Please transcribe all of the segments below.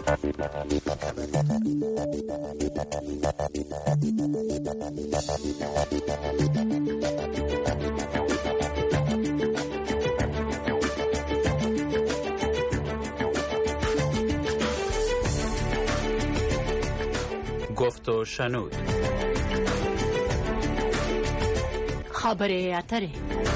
گفت و شنود. خبر اتره.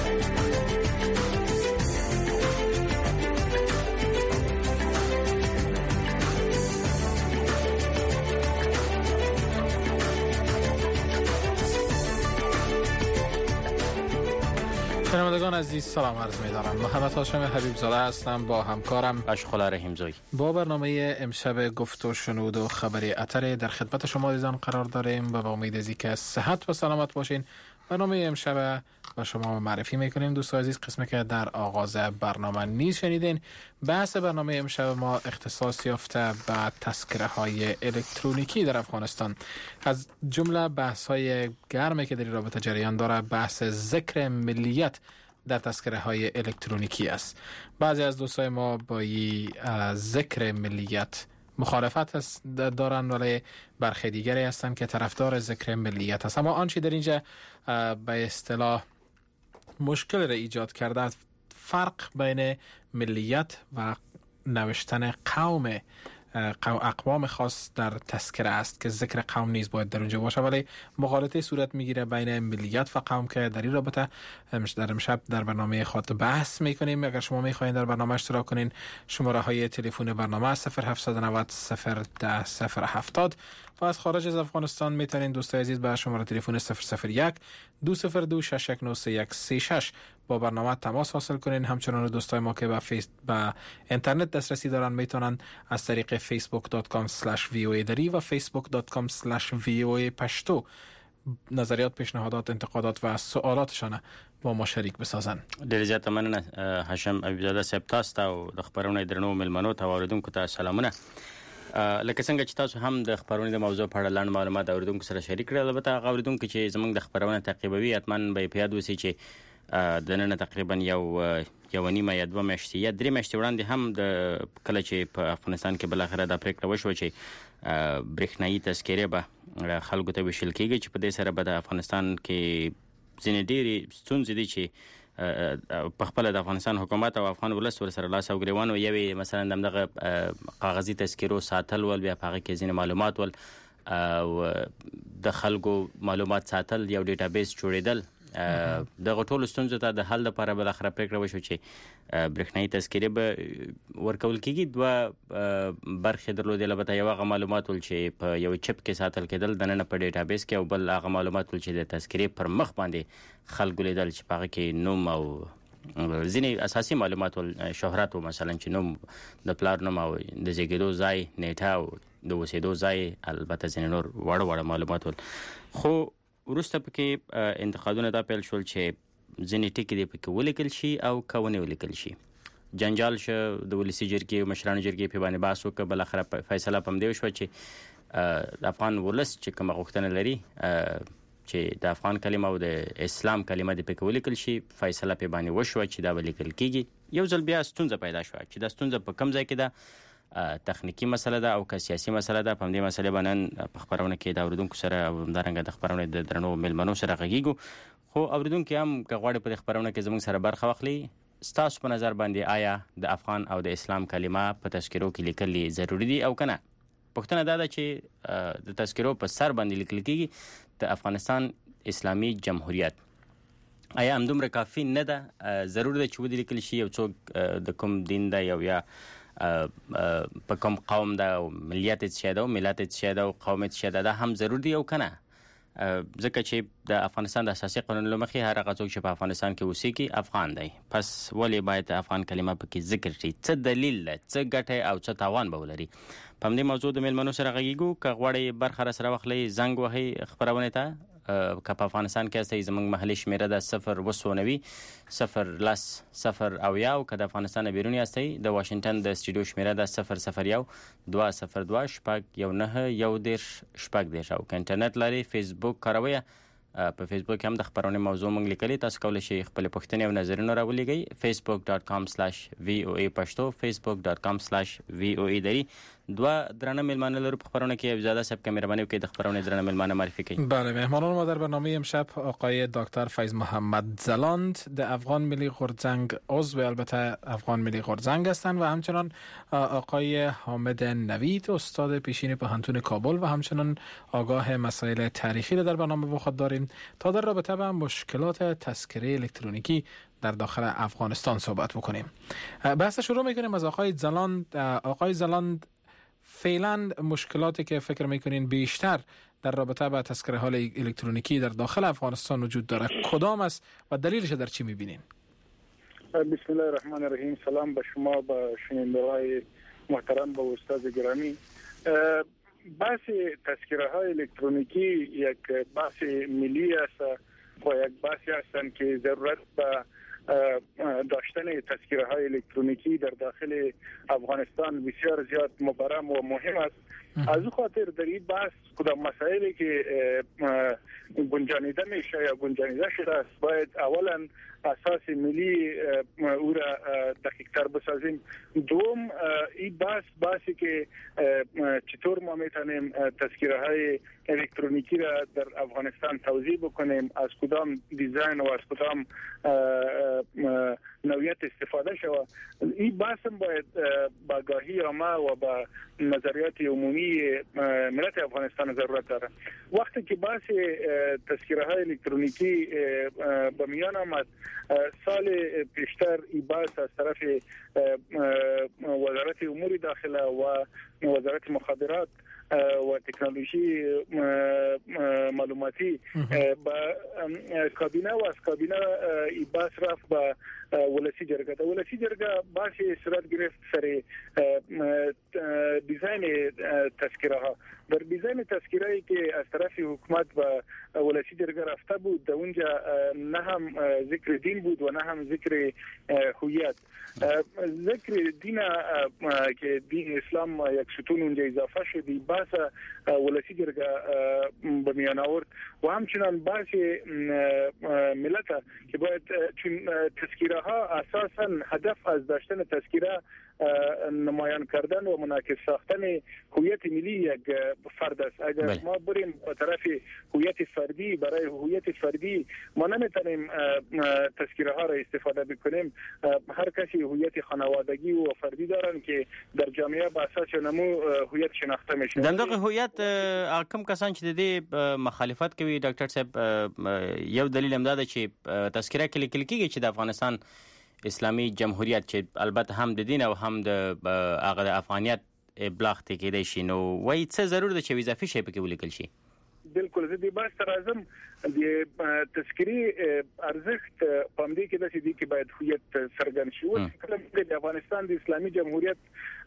شنوندگان عزیز سلام عرض می‌دارم. محمد هاشم حبیب زاده هستم با همکارم اشخلا رحیمزایی. با برنامه امشب گفت و شنود و خبر اتر در خدمت شما عزیزان قرار داریم و با امید از اینکه صحت و سلامت باشین. برنامه امشب و شما معرفی میکنیم دوستان عزیز. قسمی که در آغاز برنامه نیز شنیدین، بحث برنامه امشب ما اختصاص یافته به تذکره های الکترونیکی در افغانستان. از جمله بحث های گرمی که در این رابطه جریان داره بحث ذکر ملیت در تذکره های الکترونیکی است. بعضی از دوستای ما با این ذکر ملیت مخالفت دارن، ولی برخی دیگری هستند که طرفدار ذکر ملیت است. اما آنچه در اینجا به اصطلاح مشکل را ایجاد کرده فرق بین ملیت و نوشتن اقوام خاص در تذکره است که ذکر قوم نیز باید در اونجا باشه، ولی مغالطه صورت میگیره بین ملیت و قوم که در این رابطه در امشب در برنامه خاط بحث میکنیم. اگر شما میخواین در برنامه اشتراک کنین، شماره های تلفن برنامه 0790 010 070 و از خارج از افغانستان میتونین دوستای عزیز به شماره تلفن 001 202 619 با برنامه تماس حاصل کنین. همچنان دوستای ما که به اینترنت دسترسی دارن میتونن از طریق facebook.com/voa دری و facebook.com/voa پشتو نظریات، پیشنهادات، انتقادات و سوالاتشان با ما شریک بسازن. ډیر زیاته مننه هاشم حبیبزاده صاحب، تاسو ته او د خبرونې درنو ملمنو ته اوریدونکو ته سلامونه. لکه څنګه چې تاسو هم د خبرونې د موضوع په اړه لاندې معلومات اوریدونکو سره شریک کړل. البته هغه اوریدونکو چې زموږ د خبرونه تعقیبوي حتماً به په یاد وسی چې د نن تقریبا یو نیمه یا 2 میاشتې یا 3 میاشتې وړاندې هم د کله چې په افغانستان کې بل اخره د پریکړه وشو چې برېښنایي تذکرې به خلکو ته وشل کېږي چې په دې سره به د افغانستان کې ځینې ډېرې ستونزې دي چې په خپل د افغانستان حکومت او افغان ولس ورسره لاس او ګریوان و یوې مثلا دغه کاغذي تذکرو ساتل ول، بیا په هغه کې ځینې معلومات ول او د خلکو معلومات ساتل، یو ډیټابیس جوړېدل. دغه ټول ستونزو ته د حل لپاره بل اخره پریکړه وشو چې برېښنایي تذکرې به ورکول کېږي. 2 برخې درلودې، البته یو هغه معلومات ول چې په یو چپ کې ساتل کېدل دننه په ډیټابیس کې، او بل هغه معلومات ول چې د تذکرې پر مخ باندې خلکو لیدل چې په هغه کې نوم او ځینې اساسي معلومات ول، شهرت و مثلا چې نوم، د پلار نوم او د زیږېدو ځای، نیټه او د اوسېدو ځای، البته ځینې نور وړه معلومات ول. خو وروسته پکې انتقادونه دا پیل شول چې ځینې ټکي دې پکې ولیکل شي او که ونه ولیکل شي. جنجال شو، د ولسي جرګې مشرانو جرګې په باندې بحث وکړه. بل اخره فیصله په همدې وشوه چې د افغان ولس چې کومه غوښتنه لري چې د افغان کلمه او د اسلام کلمه دې پکې ولیکل شي، فیصله په باندې وشوه چې دا ولیکل کېږي. یو ځل بیا ستونزه پیدا شوه چې دا ستونزه په کوم ځای کې ده، تخنیکی مسله ده او که سیاسي مسله ده. په دې مسله باندې په خبرونه کې د اوریدونکو سره او همدارنګه د خبرونه د درنو ملمنو سره غږیږو. خو اوریدونکو هم که غواړي په خبرونه کې زموږ سره برخه واخلي، ستاسو په نظر باندې آیا د افغان او د اسلام کلمه په تذکرو کې لیکل ضروری دي او کنه؟ پوښتنه دا ده چې د تذکرو په سر باندې لیکل کېږي د افغانستان اسلامي جمهوریت، آیا همدومره کافی نه ده؟ ضرور ده چې ودې لیکل شي یو څوک د کوم دین ده یا په کوم قوم ده او ملیت څه ده او ملت څه ده او قوم څه ده، دا هم ضرور دی او کنه؟ ځکه چې د افغانستان د اساسي قانون لمخې هر هغه څوک چې په افغانستان کې اوسېږي افغان دی. پس ولې باید افغان کلمه پکې ذکر شي؟ څه دلیل ده، څه ګټه او څه تاوان به ولري؟ په همدې موضوع د ملمنو سره غږیږو. که غواړئ برخه راسره واخلئ، زنګ وهئ خپرونې ته. که په افغانستان کې هستئ زموږ محلي شمېره ده 0 010 0 او که د افغانستان بیرون هستئ د واشنگټن د استودیو شمېره ده 001 202 شپږ 19 10 شپږ 10 او که انټرنیټ لرئ فیسبوک کاروئ په فیسبوک هم د خبرونه موضوع مونږ لیکلي، تاسو کولی شئ خپل پوښتنې او نظرونه راولېږئ. facebook.com/voa پښتو facebook.com/voa دری دوا درانه مهمانان لرو په خبرونه کې. ابزاده صاحب که مهرباني وکړئ د خبرونه درانه مهمان معرفی کړئ. بله، مهمانان ما در برنامه امشب آقای دکتر فیض محمد زلاند د افغان ملی غورځنگ عضو البته افغان ملی غورځنگ هستند و همچنان آقای حامد نوید استاد پیشین پوهنتون کابل و همچنان آگاه مسائل تاریخی را در برنامه با خود داریم تا در رابطه با مشکلات تذکره الکترونیکی در داخل افغانستان صحبت بکنیم. بحث شروع میکنیم از آقای زلاند. آقای زلاند، فعلا مشکلاتی که فکر میکنین بیشتر در رابطه با تذکره های الکترونیکی در داخل افغانستان وجود داره کدام است و دلیلش در چی میبینین؟ بسم الله الرحمن الرحیم. سلام به شما، به شنونده‌های محترم، به استاد گرامی. بحث تذکره های الکترونیکی یک بحث ملی است و یک بحثی هستند که ضرورت به داشتن تذکره های الکترونیکی در داخل افغانستان بسیار زیاد مبرم و مهم است. از او خاطر در این بحث کدام مسائلی که گنجانیده میشه یا گنجانیده شده است باید اولا اساس ملی او را دقیق تر بسازیم. دوم، این بحثی که چطور ما میتونیم تذکره های الکترونیکی را در افغانستان توزیع بکنیم، از کدام دیزاین و از کدام نوعیت استفاده شود. این بحث باید با آگاهی عامه و با نظریات عمومی ملت افغانستان ضرورت داره. وقتی که بحث تذکره های الکترونیکی به میان آمد، سال پیشتر این بحث از طرف وزارت امور داخله و وزارت مخابرات و تکنولوژی معلوماتی با کابینه و از کابینه این بحث رفت با ولسی جرگه. ولسی جرگه بحثی صورت گرفت سر دیزاین تذکره ها. در دیزاین تذکره که از طرف حکومت و ولسی جرگه رفته بود، در اونجا نه هم ذکر دین بود و نه هم ذکر هویت. ذکر دین که دین اسلام یک ستون اونجا اضافه شد، بحث ولسی جرگه به میان آورد و همچنان بحث ملت که باید چون تذکره ها اساسا هدف از داشتن تذکره نمایان کردن و منعکس ساختن هویت ملی یک فرد است. اگر ما بریم به طرف هویت فردی، برای هویت فردی ما نمیتونیم تذکره ها را استفاده بکنیم. هر کسی هویت خانوادگی و فردی دارن که در جامعه با اساس نمو هویت شناخته میشه. دغه هویت کم کسان چې د دې مخالفت کوي ډاکټر صاحب، یو دلیل هم دا ده چې تذکره کې لیکل کېږي چې د افغانستان اسلامی جمهوریت چې البته هم د دین او هم د هغه د افغانیت ابلاغ ته کېدای شي، نو وایي څه ضرور ده چې اضافي شی پکې ولیکل شي؟ بالکل زه دې بحث ته راځم. د تذکرې ارزښت په همدې کې داسې دی چې باید هویت څرګند شي. اوس کله د افغانستان د اسلامي جمهوریت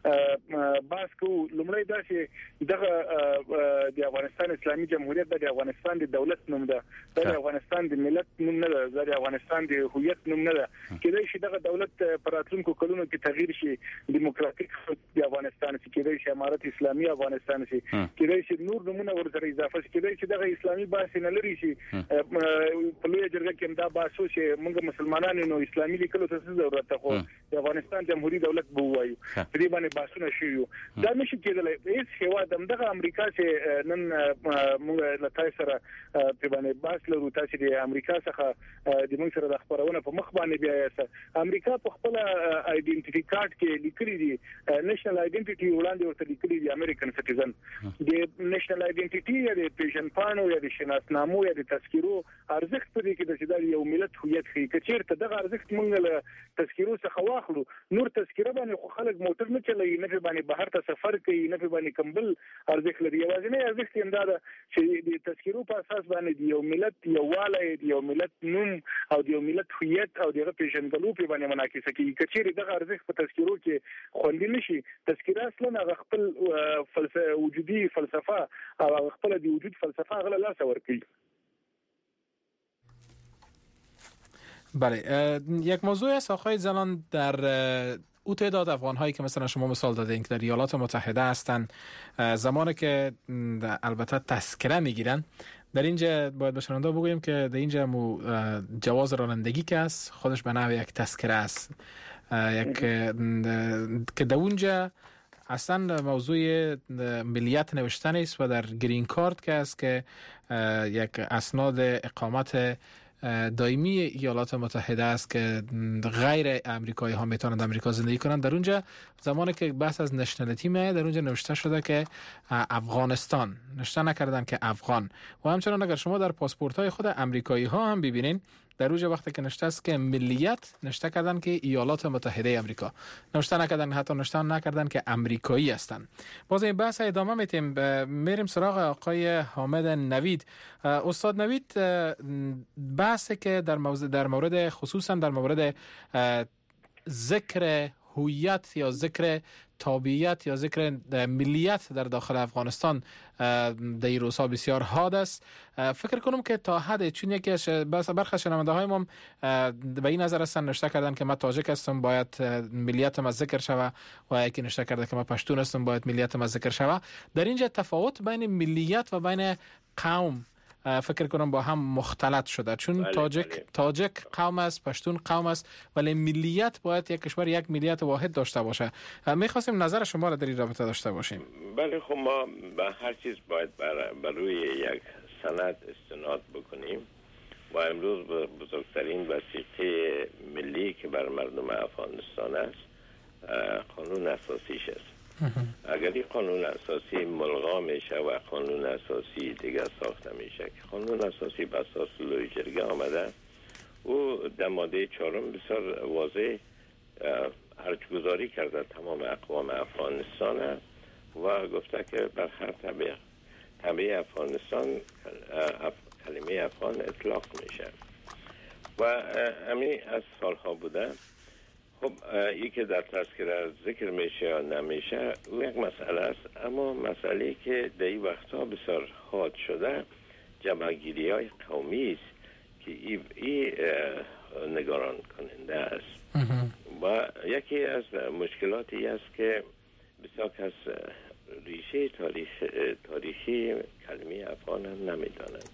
بحث کوو، لومړی داسې دغه د افغانستان اسلامي جمهوریت د افغانستان د دولت نوم ده، د افغانستان د ملت نوم نه ده، د افغانستان د هویت نوم نه ده. کېدای شي دغه دولت په راتلونکو کلونو کې تغییر شي، دیموکراتیک د افغانستان شي، کېدای شي امارت اسلامي افغانستان شي، کېدای شي نور نمونه ورسره اضافه شي، کېدای شي دغه اسلامي بحث نه لري شي. په لوی جرګه کې دا بحث چې موږ مسلمانانو نو اسلامي لیکلو ته ضرورت ده، خو د افغانستان جمهوریت دولت به وایو په دې باندې بحثونه شوي. دا نشي کېدلی. هیڅ هیواد دغه امریکا چې نن موږ له تاسو سره په باندې بحث لرو، تاسو د امریکا څخه د موږ سره د خبرونه په مخ باندې بیا امریکا په خپل آیډنټیټي کارت کې لیکلي دي نېشنل آیډنټیټي وړاندې ورته لیکلي دي امریکن سټیزن. د نېشنل آیډنټیټي یا د پیژن پاڼو یا د شناسنامو یا د تذکرو ارزښت په دې کې د چې یو ملت هویت ښیي. که چېرته دغه ارزښت موږ له تذکرو څخه واخلو، نور تذکره باندې خو خلک موټر نه چلوي، نه باندې بهر ته سفر کوي، نه باندې کمبل ارزښت لري. یوازینی ارزښت یې همدا ده چې د تذکرو په اساس باندې د یو ملت یووالی، د یو ملت نوم او د یو ملت هویت او دغه پیژندګلو په باندې منعکس کیږي. که چېرې دغه ارزښت په تذکرو کې خوندي نشي، تذکره اصلا هغه خپل فلسفه وجودي فلسفه او خپل د وجود فلسفه غل لاس ورکوي. بله، یک موضوع است آقای زلاند، در او تعداد افغان‌هایی که مثلا شما مثال دادین که در ایالات متحده هستند، زمانی که البته تذکره میگیرن در اینجا باید به شنونده بگوییم که در اینجا جواز رانندگی که است خودش به نحو یک تذکره است، که در اونجا اصلا موضوع ملیت نوشته نیست و در گرین کارت که است که یک اسناد اقامت دائمی ایالات متحده است که غیر امریکایی ها میتونند امریکا زندگی کنند، در اونجا زمانی که بحث از نشنالیتی میاد در اونجا نوشته شده که افغانستان، نوشته نکردن که افغان. و همچنان اگر شما در پاسپورت های خود امریکایی ها هم ببینین در اونجا وقتی که نوشته است که ملیت، نوشته کردن که ایالات متحده امریکا، نوشته نکردن، حتی نوشته نکردن که امریکایی هستند. باز این بحث ادامه میتیم، میریم سراغ آقای حامد نوید. استاد نوید، بحثی که در مورد خصوصا در مورد ذکر هویت یا ذکر تابعیت یا ذکر ملیت در داخل افغانستان در این روزها بسیار حاد است. فکر کنم که تا حد، چون یکی از برخی شنونده های ما به این نظر هستن نوشته کردن که من تاجیک هستم باید ملیتم از ذکر شوه و یکی نوشته کرده که من پشتون هستم باید ملیتم از ذکر شوه. در اینجا تفاوت بین ملیت و بین قوم فکر کنم با هم مختلط شده، چون تاجک قوم است، پشتون قوم است، ولی ملیت باید یک کشور یک ملیت واحد داشته باشه. می‌خواستیم نظر شما را در این رابطه داشته باشیم. بله، خب ما به هر چیز باید بر روی یک سند استناد بکنیم و امروز بزرگترین وثیقه ملی که بر مردم افغانستان است قانون اساسیش است. اگر این قانون اساسی ملغا میشه و قانون اساسی دیگه ساخته میشه که قانون اساسی به اساس لوی جرگه آمده، او در ماده 4 بسیار واضح ارجگذاری کرده تمام اقوام افغانستان و گفته که بر هر طبیعه افغانستان کلمه افغان اطلاق میشه و همین از سالها بوده. خب ای که در تذکره ذکر میشه یا نمیشه او یک مسئله است، اما مسئله که در این وقتها بسیار حاد شده جمعگیری های قومی است که ای نگران کننده است و یکی از مشکلاتی است که بسیار کس ریشه تاریخی کلمه افغان هم نمیدانند.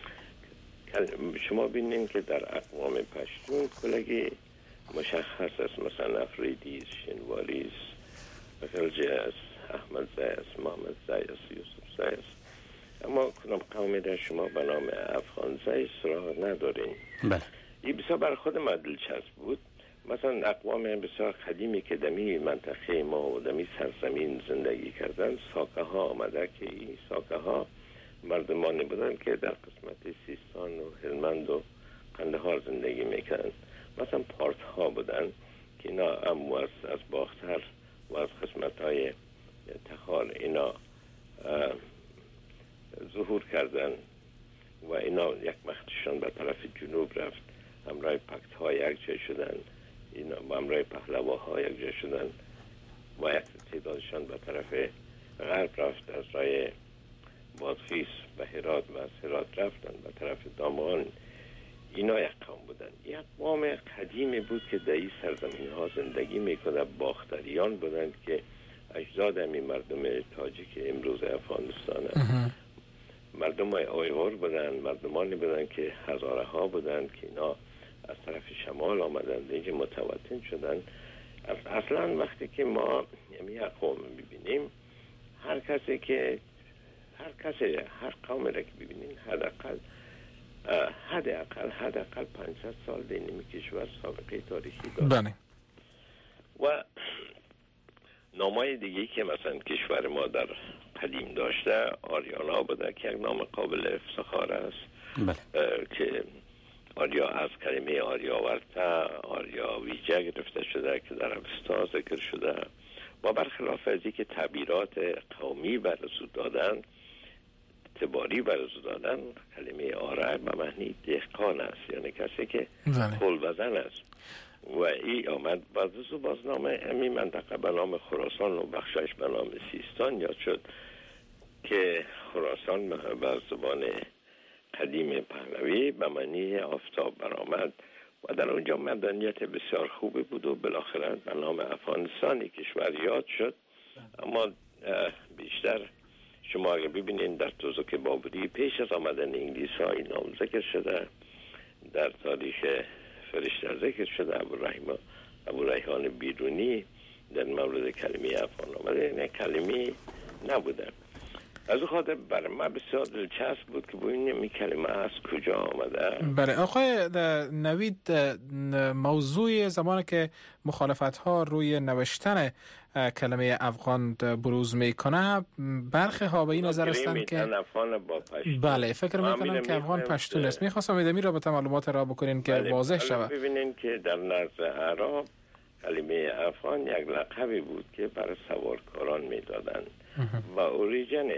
شما بینید که در اقوام پشتون کلگی مشخص است، مثلا افریدی است، شنواری است، خلجی است، احمد زی است، محمد زی است، یوسف زی است، اما کدام قومی در شما به نام افغان زی سراغ ندارین. بله. این بسیار بر خود ما دلچسب بود. مثلا اقوام بسیار قدیمی که دمی منطقه ما و دمی سرزمین زندگی کردن، ساکه ها آمده که این ساکه ها مردمانی بودن که در قسمت سیستان و هلمند و قندهار زندگی میکردن. مثلا پارت ها بودن که اینا امو از باختر و از قسمت های تخار اینا ظهور کردن و اینا یک مختشان به طرف جنوب رفت، همراه پکت ها یک جای شدن، اینا با همراه پهلواها یک جای شدن و یک تعدادشان به طرف غرب رفت، از راه بادغیس به هرات و از هرات رفتن به طرف دامغان. اینا یک قوم بودن، یک قوم قدیمی بود که در این سرزمین ها زندگی میکنه، باختریان بودند که اجداد همین مردم تاجیک امروز افغانستان هست. مردم های اویغور بودن، مردمانی بودن که هزاره ها بودن که اینا از طرف شمال آمدن اینجا متوطن شدن. اصلا وقتی که ما یک قوم ببینیم، هر قوم را که ببینیم حداقل 500 سال در این کشور سابقه تاریخی داره. بله. و نامای دیگه که مثلا کشور ما در قدیم داشته آریانا بوده که یک نام قابل افتخار است. بله. که آریا از کلمه آریاورتا، آریا ویجا گرفته شده که در اوستا ذکر شده و برخلاف ازی که تعبیرات قومی برسو دادن، اعتباری برسو دادن، کلمه آره به معنی دهقان است، یعنی کسی که خلوزن است و ای آمد بعد از بازنامه امی منطقه به نام خراسان و بخشش به نام سیستان یاد شد که خراسان به زبان قدیم پهلوی به معنی آفتاب برآمد و در اونجا مدنیت بسیار خوبی بود و بالاخره به نام افغانستانی کشور یاد شد. اما بیشتر شما اگر ببینید در توزیع بابری پیش از آمدن انگلیس ها این نام ذکر شده، در تاریخ فرشته ذکر شده. ابو ریحان بیرونی در مورد کلمه افغان آمده، این کلمه نبوده. از او خاطر برای ما بسیار دلچسب بود که ببینیم این کلمه از کجا آمده. بله آقای نوید، موضوع زمانی که مخالفت ها روی نوشتن کلمه افغان بروز میکنه، برخی ها به این نظر هستند که افغان با پشتون، بله فکر میکنن که افغان پشتون است. میخواستم این رابطه معلومات را بکنین که واضح شود. ببینین که در نزد عرب کلمه افغان یک لقبی بود که برای سوارکاران میدادند و اوریجن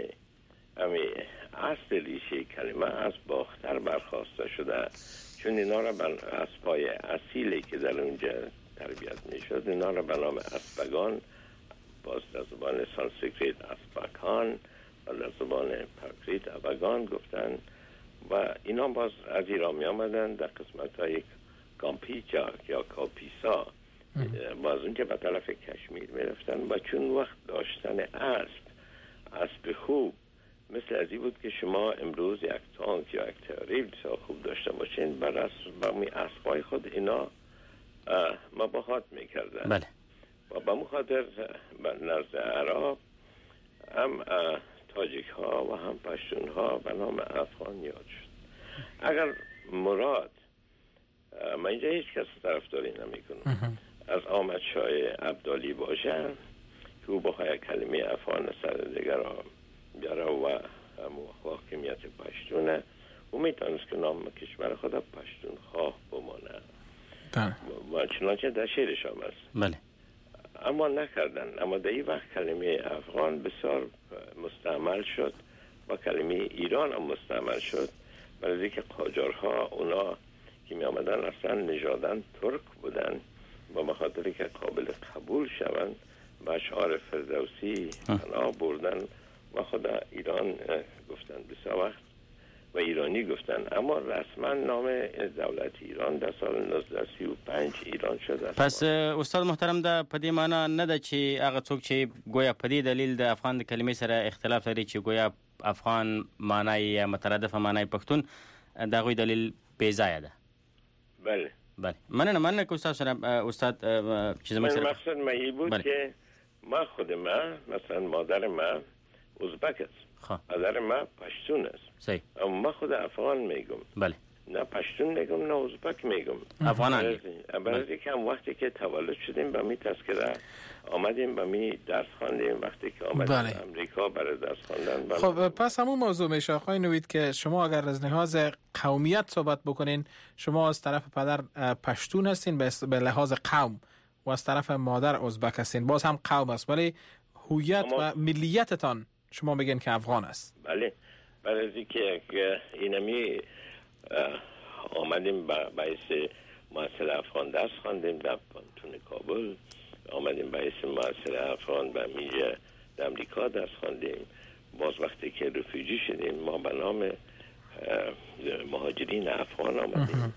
اصل ریشه کلمه از باختر برخواسته شده، چون اینا را از پای اصیلی که در اونجا تربیت میشد اینا را به نام اسپگان، باز در زبان سانسکریت اسپاکان و در زبان پراکریت ابگان گفتن و اینا باز از ایران می آمدن در قسمت های کامپیچا یا کاپیسا، باز اونجا به طرف کشمیر می رفتن و چون وقت داشتن اسب خوب مثل ازی بود که شما امروز یک تانک یا یک تیاری بسیار خوب داشته باشین، بر اسبای خود اینا مباهات میکردن. بله. و به مخاطر نزد عرب هم تاجیک ها و هم پشتون ها به نام افغان یاد شد. اگر مراد، من اینجا هیچ کس طرفداری نمی کنم، از آمد شاه عبدالی باشه که او با کلمه افغان سر دیگر را بیاره و حاکمیت پشتونه، او میتونست که نام کشور خود پشتون خواه بمانه و چنانچه در شعرش هم است. بله. اما نکردن. اما در این وقت کلمه افغان بسیار مستعمل شد و کلمه ایران هم مستعمل شد، برای که قاجارها اونا که می آمدن اصلا نژادن ترک بودن و به خاطر که قابل قبول شوند و اشعار فردوسی پناه بردن و خدا ایران گفتن بسیار وقت و ایرانی گفتن، اما رسما نام دولت ایران در سال 1935 ایران شد. پس استاد محترم دا په دې معنا نه ده چې هغه څوک چې گویا په دې دلیل د افغان د کلمې سره اختلاف لري چې گویا افغان معنی یا مترادف معنی پښتون دا غوی دلیل بې ځایه ده. بله بله مننه که استاد سره استاد چیز مقصد ما این بود که ما خود ما مثلا مادر ما ازبک است، مادر ما پشتون است. صحیح. اما ما خود افغان میگم. بله. نه پشتون میگم نه ازبک میگم. افغانان. برای که هم وقتی که تولد شدیم با می تذکره آمدیم با می درس خواندیم، وقتی که آمدیم امریکا برای درس خواندن. خب پس همون موضوع میشه آقای نوید که شما اگر از لحاظ قومیت صحبت بکنین، شما از طرف پدر پشتون هستین به لحاظ قوم و از طرف مادر ازبک هستین، باز هم قوم است، ولی هویت و ملیتتان شما بگین که افغان است. بله. برای که اینمی آمدیم باعث محصل افغان درس خواندیم در پانتون کابل، آمدیم باعث محصل افغان به میجه در امریکا درس خواندیم. باز وقتی که رفیجی شدیم ما به نام مهاجرین افغان آمدیم.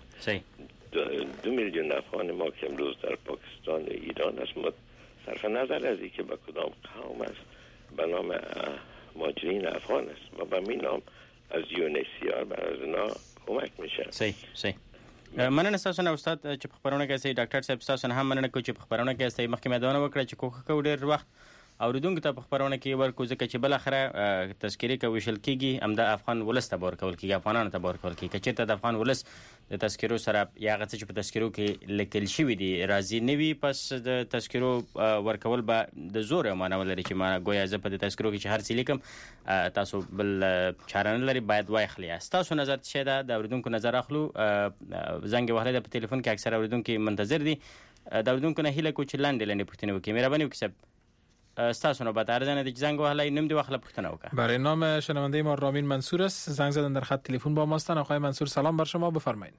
2 میلیون افغان ما که امروز در پاکستان و ایران است، صرف نظر از اینکه به کدام قوم است به نام مهاجرین افغان است و به می نام از UNHCR برای از اینا کمک میشه. صحیح. مننه تاسو نه استاد چې په خبرونه کې سي ډاکټر صاحب تاسو نه هم مننه کوم چې په خبرونه کې سي مخکې مېدانه وکړه چې کوخه کو ډېر وخت اوریدونکو ته په خبرونه کې ورکو ځکه چې بل اخره تذکری کوي شل کېږي هم د افغان ولس ته ورکول کېږي، افغانانو ته ورکول کېږي چې ته د افغان ولس د تذکرو سره یا غڅ چې په تذکرو کې لیکل شوی دی راضي نه وي، پس د تذکرو ورکول به د زور معنی ولري چې ما گویا زه په د تذکرو کې چې هر څه لیکم تاسو بل چاره نه لري باید واخلي. تاسو نظر څه ده د اوریدونکو نظر اخلو؟ زنګ وهله په ټلیفون کې اکثر اوریدونکو منتظر دي، د اوریدونکو نه هیله کو چې لاندې پوښتنه وکړي. مهرباني وکړئ استاسو نوبت ارزنه د زنگ وهله نیم دی وخت پوښتنه وکړه. برای نام شنونده ما رامین منصور است، زنگ زدن در خط تلفن با ماستن. آقای منصور سلام بر شما، بفرمایید.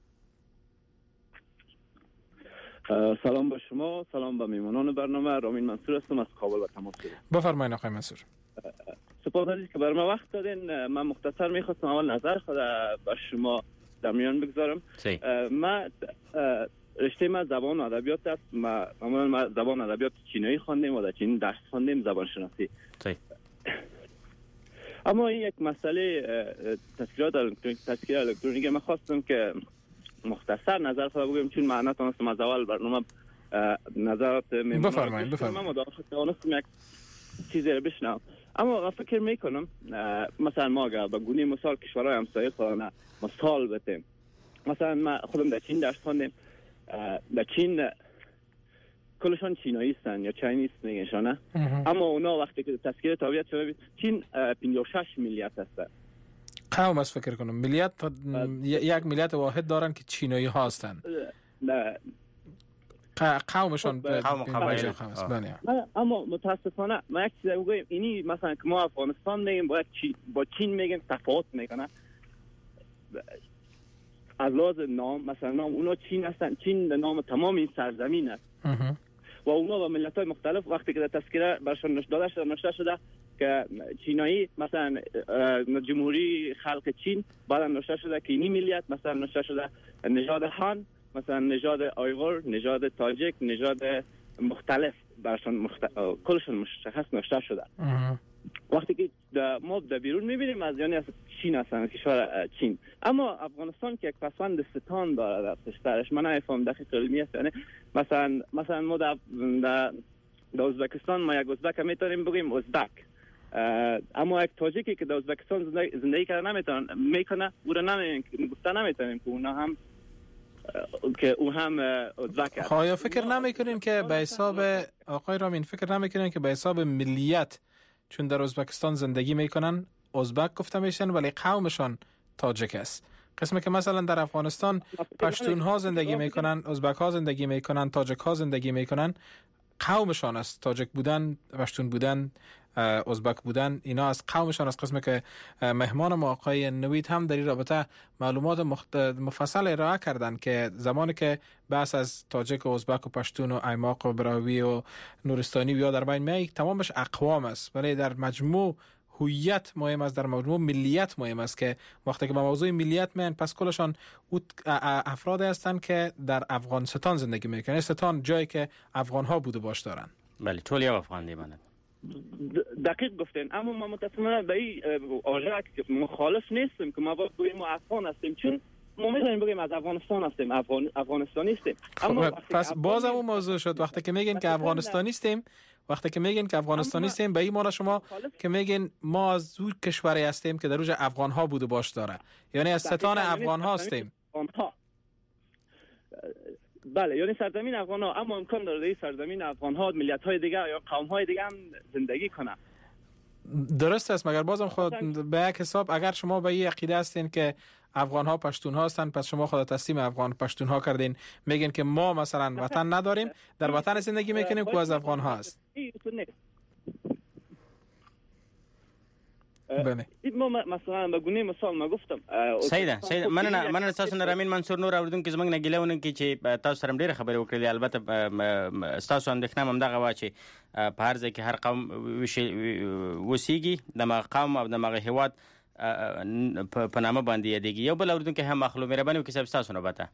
سلام با شما، سلام به میمانان برنامه. رامین منصور هستم از کابل و تماس گرفتم. بفرمایید آقای منصور. سپاس عزیز که برام وقت دادین. من مختصر میخواستم اول نظر خود با شما در میان بگذارم. من رشته من زبان و ادبیات است. معمولا زبان و ادبیات چینی خواندیم و در چین درس خواندیم، زبان شناسی. اما این یک مسئله تذکره الکترونیکی من خواستم که مختصر نظر خود بگم، چون من نتونستم از اول برنامه نظرات بفرمایید. من دانستم یک چیزی رو بشنم. اما من فکر میکنم مثلا ما اگر به گونه مثال کشورهای همسایه خودمون مثال بتیم، مثلا من خودم در چین درس خواندم. در چین کلشان چینایی هستن یا چاینیز میگنشانه، اما اونا وقتی که تذکره تابعیت شده چین 56 ملیت هستن. قوم است فکر کنم ملیت یک ملیت واحد دارن که چینایی ها هستند. قومشان قوم قبایل. اما متاسفانه ما یک چیز بگویم، اینی مثلا که ما افغانستان میگیم با چین میگیم تفاوت میکنه از لحاظ نام. مثلا نام اونا چین هستن، چین نام تمام این سرزمین است و اونا با ملت‌های مختلف وقتی که در تذکره برشان نوشته شده که چینایی، مثلا جمهوری خلق چین، بعدا نوشته شده که اینی ملیت، مثلا نوشته شده نژاد هان، مثلا نژاد آیغور، نژاد تاجیک، نژاد مختلف برشان کلشون مشخص نوشته شده. وقتی که ما در بیرون میبینیم از یعنی از چین هستن، کشور چین. اما افغانستان که یک پسوند ستان داره در پشترش، من نمیفهم دقیق علمی است. یعنی مثلا ما در ازبکستان ما یک ازبک میتونیم بگیم ازبک، اما یک تاجیکی که در ازبکستان زندگی کرده میکنه او را نمیتونیم که اونا هم که او هم ازبک است. آیا فکر نمیکنین که به حساب آقای رامین فکر نمیکنین که به حساب ملیت چون در ازبکستان زندگی میکنن ازبک گفته میشن ولی قومشان تاجیک است؟ قسمی که مثلا در افغانستان پشتون ها زندگی میکنن، ازبک ها زندگی میکنن، تاجیک ها زندگی میکنن، قومشان است. تاجیک بودن، پشتون بودن، ازبک بودن، اینا از قومشان است. قسمی که مهمان ما آقای نوید هم در این رابطه معلومات مفصل ارائه کردن که زمانی که بحث از تاجیک و ازبک و پشتون و ایماق و براوی و نورستانی و یا در بین میاد، تمامش اقوام است، ولی در مجموع هویت مهم است، در مجموع ملیت مهم است. که وقتی که به موضوع ملیت میان، پس کلشان افراد هستند که در افغانستان زندگی میکنن. ستان جایی که افغان ها بود و باش دارن. بله طول یا افغان دیمانند. دقیق گفتین. اما ما متاسفانه به این آژاک مخالف نیستیم که ما باید بگیم ما افغان هستیم، چون ما میتونیم بگیم از افغانستان هستیم، افغانستانی هستیم. اما پس باز هم موضوع شد وقتی که میگین که افغانستانی هستیم، به این معنی شما که میگین ما از اون کشوری هستیم که در اوج افغان ها بود و باش داره، یعنی از ستان افغان ها هستیم. بله، یعنی سرزمین افغان ها، اما امکان داره این سرزمین افغان ها ملیت های دیگه یا قوم های دیگه هم زندگی کنه. درست است، مگر بازم خود به یک حساب اگر شما به این عقیده هستین که افغان ها پشتون ها هستن، پس شما خود تسلیم افغان پشتون ها کردین، میگین که ما مثلا وطن نداریم، در وطن زندگی میکنیم که از افغان ها هست. بله. ما مثلا به گونه مثال ما گفتم سید من تاسو نه رامین منصور نور اوردون کې زمنګ نه ګیلهونه کې چې تاسو سره ډیره خبرې وکړې، البته تاسو اندېښنه هم دغه واچي په هر ځای کې هر قوم وسیږي د مقام او د مغه هواد په نامه باندې یادېږي. یو بل اوردون کې هم مخلو مهرباني وکړئ تاسو نه باته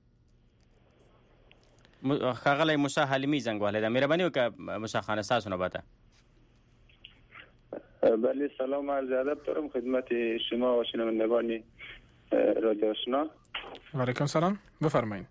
خغلی موسی حلیمی زنګ والے دا مهرباني وکړه موسی خان تاسو نه باته. بله سلام عرض ادب دارم خدمت شما و شنوندگان رادیو آشنا. و علیکم سلام، بفرمایید.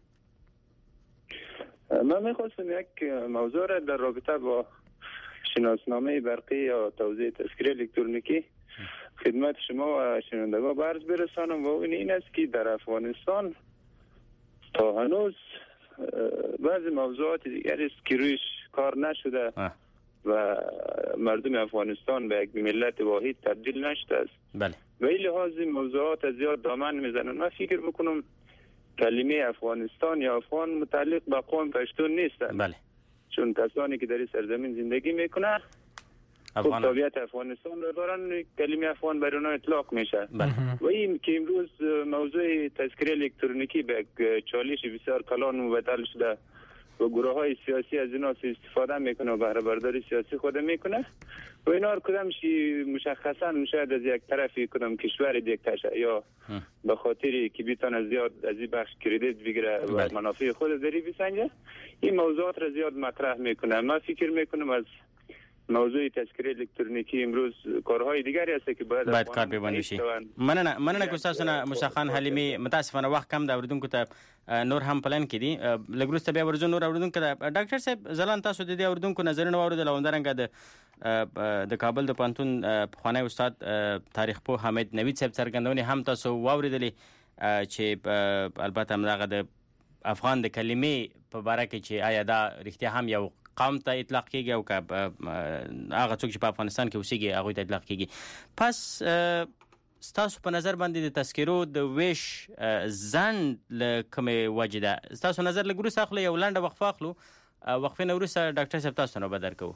من میخواستم یک موضوع را در رابطه با شناسنامه برقی یا توزیع تذکره الکترونیکی خدمت شما و شنوندگان عرض برسانم و این است که در افغانستان تا هنوز بعضی موضوعات دیگر است که رویش کار نشده و مردم افغانستان به یک ملت واحد تبدیل نشده است. بله. به این لحاظ موضوعات زیاد دامن میزنن. من فکر میکنم کلمه افغانستان یا افغان متعلق به قوم پشتون نیستن. بله. چون کسانی که در این سرزمین زندگی میکنن خود تابعیت افغانستان را دارن، کلمه افغان بر اونها اطلاق میشه. بله. و این که امروز موضوع تذکره الکترونیکی به یک چالش بسیار کلان مبدل شده و گروه های سیاسی از اینا استفاده میکنه و بهره برداری سیاسی خود میکنه و اینا کدامشی مشخصا شاید از یک طرفی کدام کشور دیکته یا به خاطری که بیتونه زیاد از این بخش کردیت بگیره و منافع خود داری بسنجه، این موضوعات را زیاد مطرح میکنه. من فکر میکنم از موضوع تذکره الکترونیکی امروز کارهای دیگری است که باید کار ببندی شي. مننه کو تاسو نه موسی خان حلیمی، متاسفانه وخت کم د اوریدونکو ته نور هم پلان کړي لګروسته بیا ورزو نور اوریدونکو ته ډاکټر صاحب زلان تاسو د دې اوریدونکو نظرونه اوریدل او درنګ د کابل د پانتون خوانی استاد تاریخ پوه حمید نوید صاحب څرګندونې هم تاسو واوریدلې چې البته همدغه د افغان د کلمې په باره کې چې آیا دا رښتیا هم یو قوم ته اطلاق کیږي او که هغه څوک چې په افغانستان کې اوسېږي هغوی ته اطلاق کیږي. پس ستاسو په نظر باندې د تذکرو د ویش ځنډ له کومې وجې ده؟ ستاسو نظر لږ وروسته اخلو، یو لنډه وقفه اخلو، وقفې نه وروسته ډاکټر صاحب تاسو ته نوبت درکوو.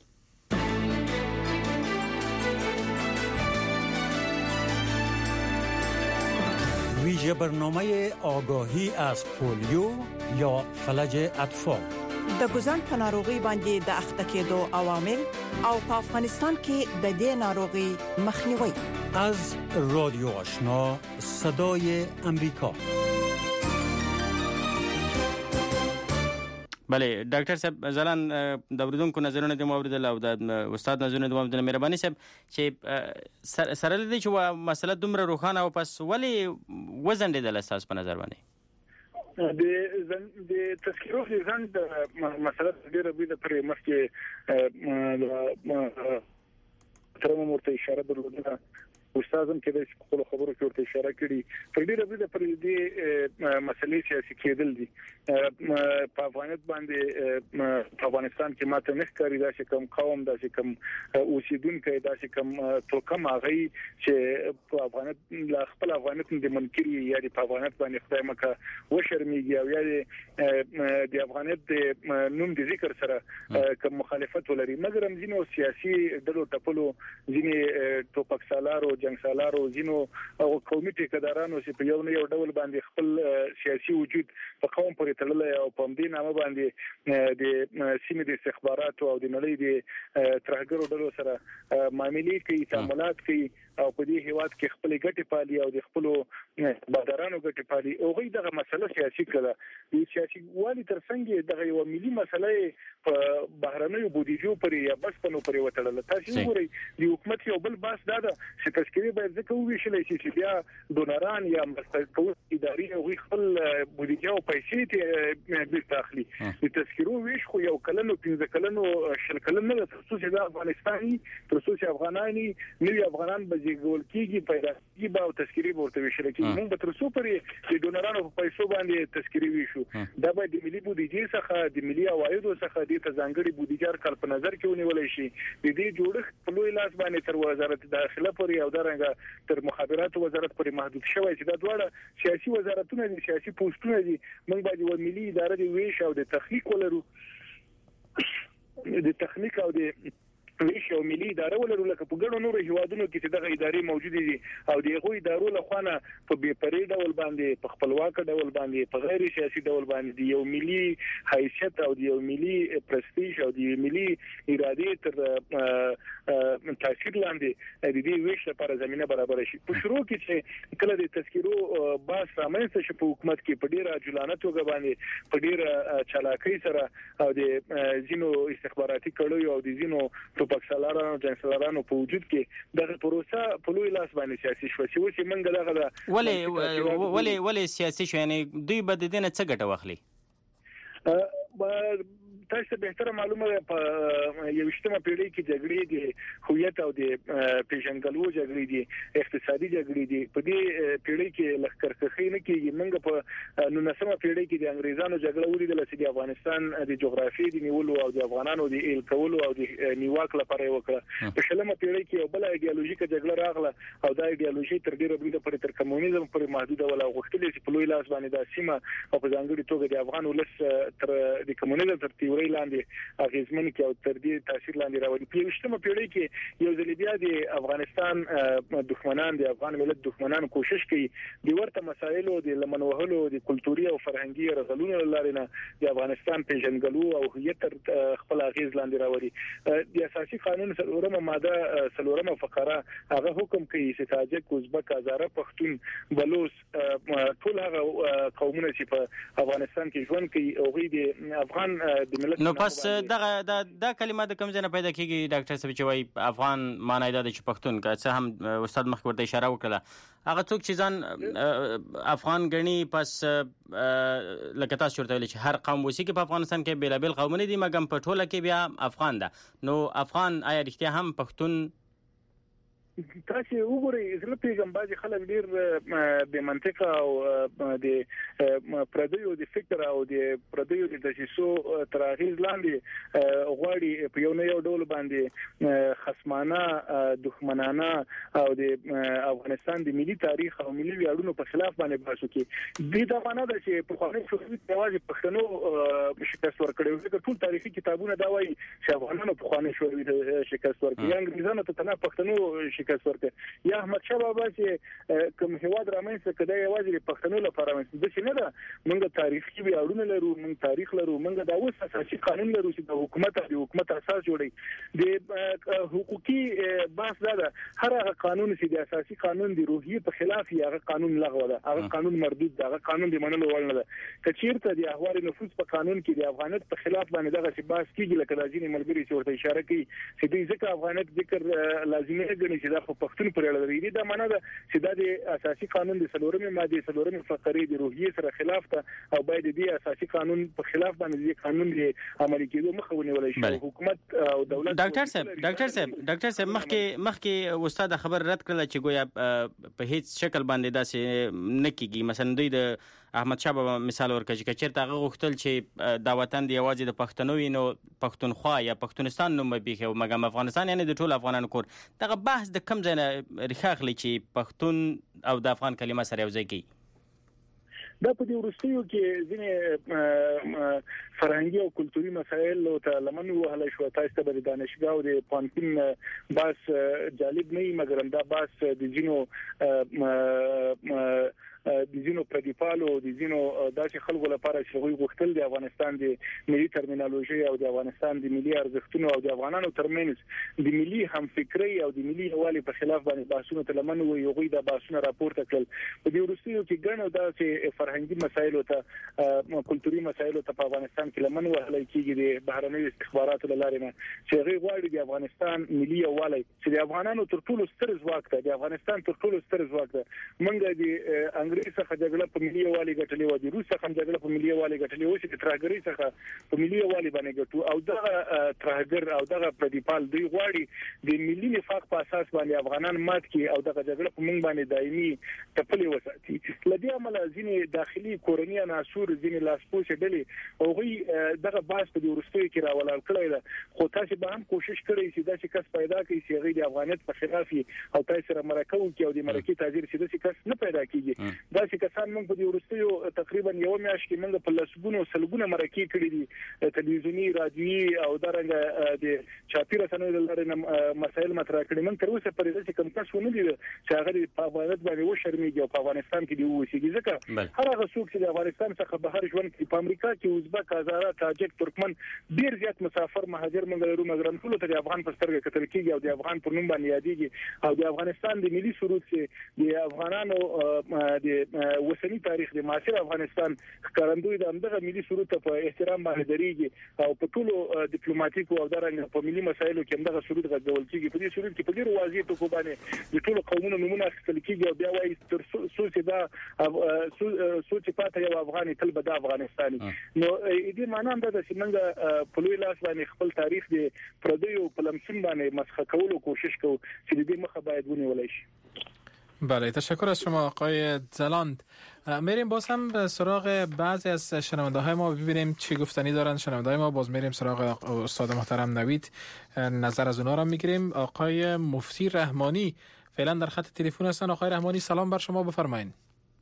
ویژه برنامه آگاهی از پولیو یا فلج اطفال. د ګوزن په ناروغي باندې د اخته کېدو عوامل او په افغانستان کې د دې ناروغي مخنیوي. از رادیو آشنا صدای امریکا. بله ډاکټر صاحب زلان د اوریدونکو نظرونه د اوریدل او د استاد نظرونه د اوریدل. مهرباني صاحب چې سره لدی چې مسله دومره روښانه او پس ولې وزندېدل اساس په نظر باندې د تذکرو د ځند مسله ډیره بده پرې مخکې تر مرته اشاره درلوده. استادم کې د خپل خبرو کې ورته اشاره کړې پر ډیره بده پرې دې مسلې سیاسي کېدل دي په افغانستان کې ماته نه ښکاري دا چې کوم قوم دا چې کوم اوسیدونکو دا چې کوم توکم هغه چې په خپل افغانیت د منکري یا د افغانیت باندې خدای مکه و شرمېږي او یا د افغانیت د نوم د ذکر سره کوم مخالفت ولري. مګر هم ځینو سیاسي ډلو ټپلو ځینې ټوپک سالارو جنگ سالارو ځینو قومي ټیکدارانو چې په یو نه یو ډول باندې خپل سیاسي وجود په قوم پورې تړلی او په دې نامه باندې د سیمې د استخباراتو او د نړۍ د ترهګرو ډلو سره معاملې کوي، تعاملات کوي او په دې هیواد کې خپل ګټې پالي او د خپل بادرانو ګټې پالي. اوغه دغه مسله سیاسي کړه. د سیاسي والی ترڅنګ دغه یو ملي مسله په بهرنیو بودیجو پرې یا بس پنو پرې وتړل. تاسو وګورئ د حکومت یو بل باس دا ده چې تذکرې باید ځکه وویشل شي چې بیا ډونران یا مستقل اداري او خپل بودیجه او پیسې ته داخلي. د تذکرو ویش خو یو کلنو 15 کلنو شل کلن نه تاسو چې د افغانستاني تاسو چې افغانانی نوی افغانان به ګول کیږي پیدا کیږي او تذکرې ورته ویشل کیږي. موږ به تر څو پرې د ډونرانو په پیسو باندې تذکرې ویشو. دا به د ملي بودیجې څخه د ملي عوایدو څخه د ځانګړي بودیجه کال په نظر کې ونیول شي. د دې جوړښت په لوی لاس باندې تر وزارت داخله پورې او درنګ تر مخابراتو وزارت پورې محدود شوی چې دا دواړه سیاسي وزارتونه دي، سیاسي پوسټونه دي. موږ باید یو ملي اداره د ویش او د تخنیک ولرو، د تخنیک او د ویش او ملي اداره ولرو لکه په ګڼو نورو هیوادونو کې چې دغه ادارې موجوده دي او دغه ادارو له خوانه په بې پرې ډول باندې په خپلواک ډول باندې په غیر سیاسي ډول باندې یو ملي حیثیت او یو ملي پرستیژ او د ملي ارادې تر تاثیر لاندې د دې ویش لپاره زمينه برابر شي. په شروع کې چې کله د تذکرو باس رامنځته شو په حکومت کې په ډیره عجولانه توګه باندې په ډیره چالاکۍ سره او د زینو استخباراتي کړو او د زینو پاکستانانو جنسلارانو په وجود کې دغه پروسه په لوی لاس باندې سیاسي شو چې وڅ منګ دغه ولې سیاسي شو؟ یعنی دوی به د دې نه څه ګټه واخلي؟ تاسو به تر معلومه په یوشتمه پیړۍ کې جګړې دي، هویت او د پیژنګلو جګړې دي، اقتصادي جګړې دي. په دې پیړۍ کې لخرخخې نه کېږي. موږ په 19مه پیړۍ کې د انګريزانو جګړه ولیدل چې د افغانستان د جغرافیې د نیولو او د افغانانو د ایل کولو او د نیواک لپاره وکړه. په شلمه پیړۍ کې یو بل ایډیالوژیکه جګړه راغله او دا ایډیالوژي تر ډیره بریده پر تر کمونیزم پر محدوده ولا غوښتل چې په لوی لاس باندې د سیمه او په ځانګړي توګه د افغان ولس تر د کمونیزم تر تیوري لاندې اغیزمن کې او تر دې تاثیر لاندې راوړي. په 20مه پیړۍ کې یو ځل بیا د افغانستان دښمنان د افغان ملت دښمنان کوشش کوي د ورته مسایلو د لمن وهلو د کلتوري او فرهنګي رغلونو لارې نه د افغانستان پیژنګلو او هویت خپل اغیز لاندې راوړي. د اساسي قانون څلورمه ماده څلورمه فقره هغه حکم کوي چې تاجک، ازبک، هزاره، پښتون، بلوچ ټول هغه قومونه چې په افغانستان کې ژوند کوي او غي د افغان د ملت. نو پس دا کلمه د کوم ځای نه پیدا کیږي ډاکټر صاحب چې وایي افغان معنی دا چې پښتون که څه هم استاد مخکې ورته اشاره وکړه هغه څوک چې ځان افغان ګڼي پس لکه تاسو ورته ویلي چې هر قوم اوسېږي په افغانستان کې بېلابېل قومونه دي مګر په ټوله کې بیا افغان ده. نو افغان آیا رښتیا هم پښتون تاسو وګورئ زه پیغام باندې خلک ډیر به منطقه او د پردیو د فکر او د پردیو د تاسیسو تراغیز لاندې غواړي په یو ډول باندې خصمانه دښمنانه او د افغانستان د ملي تاریخ او ملي ویاړونو په خلاف باندې باسو کې د دا معنی ده چې په خوري شوې توازی پښتنو شکست ورکړي چې ټول تاریخي کتابونه دا وایي چې افغانانو په خوري شوې شکست ورکړي یا انګریزانو ته نه پښتنو ورته یا احمد شاه بابا چې کوم هواد رامنځته کړي یوازې پښتنو لپاره مې د څه نه ده موږ تاریخي ویاړونه لرو موږ تاریخ لرو موږ دا اوس اساسي قانون لرو چې د حکومت اساس جوړي د حقوقي بحث دا هر هغه قانون چې د اساسي قانون د روحیه په خلاف یا هغه قانون لغوه ده هغه قانون مردود ده هغه قانون د منلو وړ نه ده کچیرته د احوال نفوذ په قانون کې د افغانیت په خلاف باندې دغه چې بحث کیږي لکه د ځینې ملګری چې ورته اشاره کوي چې د ځکه افغانیت ذکر لازمي نه ګڼي چې دا پښتون پر اړه لري دا معنی ده چې د اساسي قانون د سلورمې ماده سلورمې فقره د روحیه سره خلاف ده او باید د اساسي قانون په خلاف باندې د قانون د عملي کېدو مخه ونیول شي حکومت او دولت. ډاکټر صاحب مخکې استاد خبر رد کړل چې گویا په هیڅ شکل باندې داسې نه کیږي مثلا دوی د احمد شاه بابا مثال ورکړي چې چیرته هغه غوښتل چې دا وطن دی یوازې د پښتنو نو پښتونخوا یا پښتونستان نوم به بيخي او مګم افغانستان یعنی د ټول افغانانو کور دغه بحث د کم ځای نه ریخاخلی چې پښتون او د افغان کلمه سره یو ځای کوي. دا په دې وروستیو کې ځینې فرهنګي او کلتوري مسایل ته لمن وهله شو تاسو ته د دانشګاه او د پانتون باس جالب نه مګر دا باس د جنو پردیپالو د جنو داسې خلکو لپاره چې غوښتل غوښتل د افغانستان د ملي ترمینالوژي او د افغانستان د ملي ارزښتونو او د افغانانو ترمنځ د ملي همفکرۍ او د ملي یووالي په خلاف باندې بحثونه تلمن وي یو غوي د بحثونه راپورته کړل په دې وروستیو کې ګڼو داسې فرهنګي مسایل او کلتوري مسایل ته په افغانستان کې لمن وهل کېږي د بهرنۍ استخباراتو لارې نه چې غوي غواړي د افغانستان ملي یووالي چې د افغانانو تر ټولو ستر ځواک دی د افغانستان تر ټولو ستر ځواک دی موږ د انګریز څخه جګړه په ملي یووالي ګټلې و د روس څخه جګړه په ملي یووالي ګټلې و چې د ترهګرۍ څخه په ملي یووالي باندې ګټو او دغه ترهګر او دغه پردیپال دوی غواړي د ملي نفاق په اساس باندې افغانان مات کړي او دغه جګړه په موږ باندې دایمي تپلې وساتي. لدې عمل ځینې داخلي کورنۍ عناصر ځینې لاسپوڅ ډلې او غوي دغه باس په ورستوي کې راولل کړی ده خو تاسو به هم کوشش کړئ چې داسې کس پیدا کړئ چې غوي د افغانیت په خلاف او تاسو سره مرکه وکړي او د مرکې تاجر چې داسې کس نه پیدا کیږي. داسې کسان موږ په ورستیو تقریبا یو میاشت کې موږ په لسګونو سلګونو مرکې کړې دي تلویزیونی رادیويي او درنګ د چاپی رسنیو لپاره مسایل مطرح کړي موږ تر اوسه پرې چې کوم څه ونه دي چې هغه په افغانستان باندې و شرمېږي او په افغانستان کې دی وسیږي ځکه هر هغه څوک چې د افغانستان څخه بهر ژوند کوي په امریکا کې ازبک هزاره تاجک ترکمن ډیر زیات مسافر مهاجر موږ لرو مګر ټول ته د افغان په سترګه کتل کېږي او د افغان په نوم باندې یادېږي او د افغانستان د ملي سرود چې د افغانانو د وسنی تاریخ د معاصر افغانستان ښکارندوی د همدغه ملي سرود ته په احترام باندې درېږي او په ټولو ډیپلوماټیکو او درنګ په ملي مسایلو کې همدغه سرود غږول کېږي. په دې سرود کې په ډېر واضح توګه باندې د ټولو قومونو نومونه اخیستل کېږي او بیا وایي تر څو چې دا سوچ پاتې یو افغاني تل به د افغانستاني نو دې معنی هم ده چې موږ په لوی لاس باندې خپل تاریخ د پردیو په لمسون باندې مسخه کولو کوشش کوو چې دې مخه باید ونیول شي. بله تشکر از شما آقای زلاند. میریم باز هم به سراغ بعضی از شنونده های ما ببینیم چی گفتنی دارن شنونده های ما. باز میریم سراغ استاد محترم نوید نظر از اونها را میگیریم. آقای مفتی رحمانی فعلا در خط تلفن هستن. آقای رحمانی سلام بر شما بفرمایید.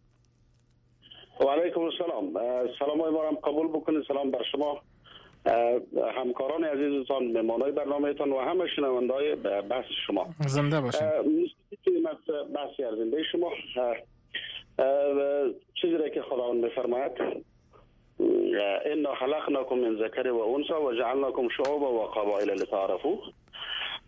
و علیکم السلام. سلام های ما هم قبول بکنید. سلام بر شما همکاران عزیزتان مهمانای برنامهتان و همه شنونده‌های بحث شما. زنده باشید. بحث ارزنده شما چیزی را که خداوند می‌فرماید انا خلقناکم من ذکر و انثى وجعلناکم شعوبا و قبائل لتعارفوا.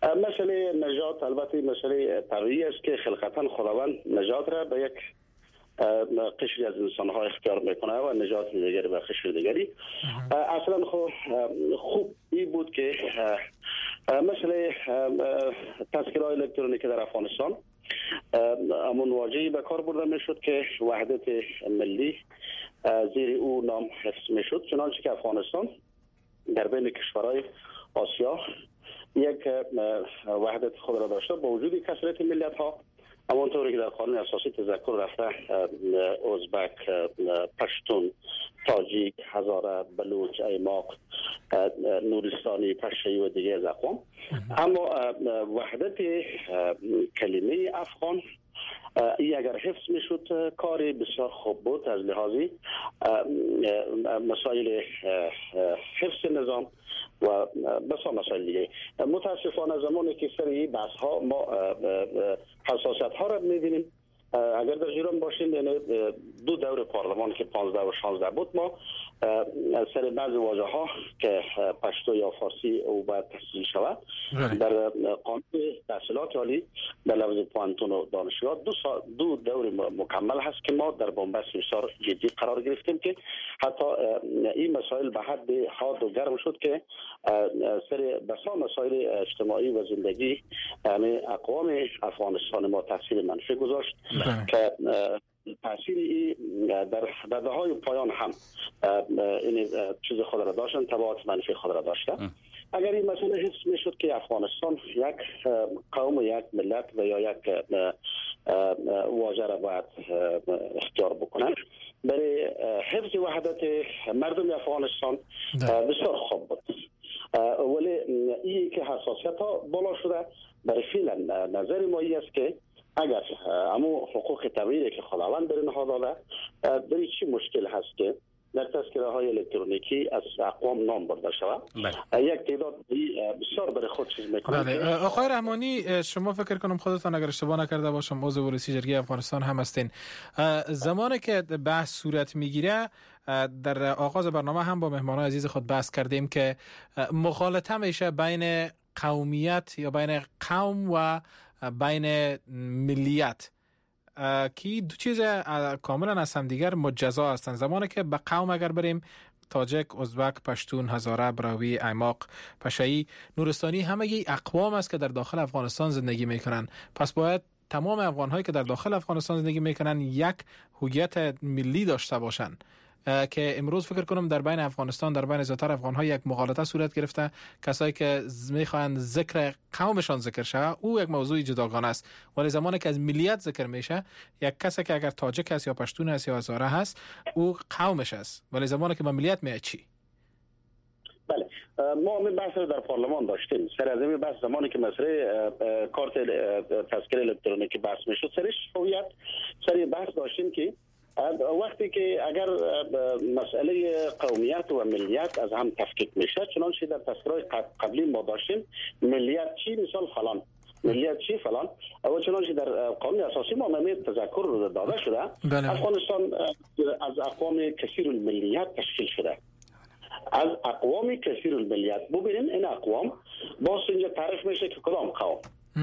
مسئله نجات البته مسئله طبیعی است که خلقتاً خداوند نجات را به یک قشری از انسان ها اختیار میکنه و نجات دیگری به قشر دیگری. اصلا خوب این بود که مثل تذکره الکترونیکی در افغانستان همون واژه‌ای به کار برده میشد که وحدت ملی زیر او نام حفظ میشد، چنانچه که افغانستان در بین کشورهای آسیا یک وحدت خود را داشته با وجود کثرت ملیت ها، همانطوری که در قانون اساسی تذکر رفته ازبک، پشتون، تاجیک، هزاره، بلوچ، ایماق، نورستانی، پشتوی و دیگه از اقوام. اما وحدت کلمه افغان ای اگر حفظ میشد کاری بسیار خوب بود از لحاظی مسائل حفظ نظام و بسیار مسائل دیگه. متاسفانه زمانی که سری بحث ها ما حساسیت ها را میبینیم، اگر در جریان باشین دو دور پارلمان که 15 و 16 بود، ما سر بعض واژه ها که پشتو یا فارسی او باید تحصیل شود در قانون تحصیلات عالی در لفظ پوانتون و دانشگاه دو دور مکمل هست که ما در بنبست بسیار جدی قرار گرفتیم که حتی این مسائل به حد حاد و گرم شد که سر بسیار مسائل اجتماعی و زندگی اقوام افغانستان ما تاثیر منفی گذاشت که تأثیری در رده‌های پایان هم این چیز خود را داشتن، تبعات منفی خود را داشته. اگر این مسئله حفظ میشد که افغانستان یک قوم و یک ملت و یا یک واژه را باید اختیار بکنن، برای حفظ وحدت مردم افغانستان بسیار خوب بود. ولی این که حساسیت ها بالا شده، برای فعلا نظر ما این است که اگر امو حقوق طبیعی که خداوند در اینها داده، در چی مشکل هست که در تذکره های الکترونیکی از اقوام نام برده شود؟ یک تعداد بسیار برای خود چیز میکنه. بله. آقای رحمانی، شما فکر کنم خودتان اگر اشتباه نکرده باشم عضو ولسی جرگه افغانستان هم هستین. زمانی که بحث صورت میگیره در آغاز برنامه هم با مهمانان عزیز خود بحث کردیم که مخالطه میشه بین قومیت یا بین قوم و بین ملیت که دو چیز کاملا از هم دیگر مجزا هستند. زمانی که به قوم اگر بریم، تاجک، ازبک، پشتون، هزاره، براوی، ایماق، پشایی، نورستانی همه ی اقوام است که در داخل افغانستان زندگی میکنن. پس باید تمام افغان هایی که در داخل افغانستان زندگی میکنن یک هویت ملی داشته باشن که امروز فکر کنم در بین افغانستان، در بین زیاتر افغان ها یک مغالطه صورت گرفته. کسایی که میخواهند ذکر قومشان ذکر شود او یک موضوع جداگانه است، ولی زمانی که از ملیت ذکر میشه، یک کسی که اگر تاجک است یا پشتون است یا هزاره هست او قومش است، ولی زمانی که به ملیت میاد چی؟ بله، ما همین بحث رو در پارلمان داشتیم. سر از این بحث زمانی که مسئله کارت تذکره الکترونیکی بحث میشد، سرش هویت سری بحث داشتیم که وقتی که اگر مسئله قومیت و ملیت از هم تفکیک میشه، چنانچه در تذکرهای قبلی ما داشتیم ملیت چی، مثال فلان ملیت چی فلان، و چنانچه در قانون اساسی ما همین تذکر رو داده شده. افغانستان از اقوام کثیر الملیت تشکیل شده، از اقوام کثیر الملیت. ببینین این اقوام باز اینجا تعریف میشه که کدام قوم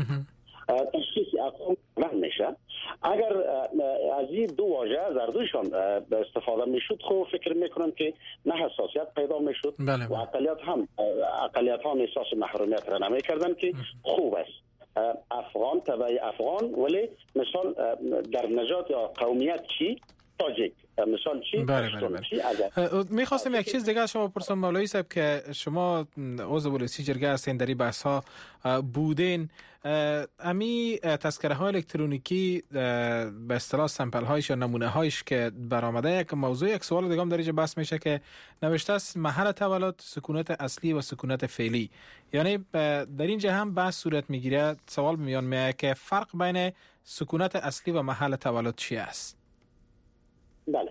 تشخیص اقوام میشه. اگر از این دو واژه از دویشان استفاده میشد، خب فکر میکنم که نه حساسیت پیدا میشد و اقلیت ها احساس محرومیت را نمیکردن که خوب است. افغان تبع افغان، ولی مثال در نژاد یا قومیت چی، تاجیک مثال چی. میخواستم یک چیز دیگه شما پرسم مولوی صاحب که شما عضو ولسی جرگه هستین، در این بحث ها بودین. امی تذکره های الکترونیکی به اصطلاح سامپل هایش یا نمونه هایش که برآمده، یک موضوع یک سوال دیگه هم در اینجا بحث میشه که نوشته است محل تولد، سکونت اصلی و سکونت فعلی. یعنی در اینجا هم بحث صورت میگیره، سوال میان میاد که فرق بین سکونت اصلی و محل تولد چی است؟ بله،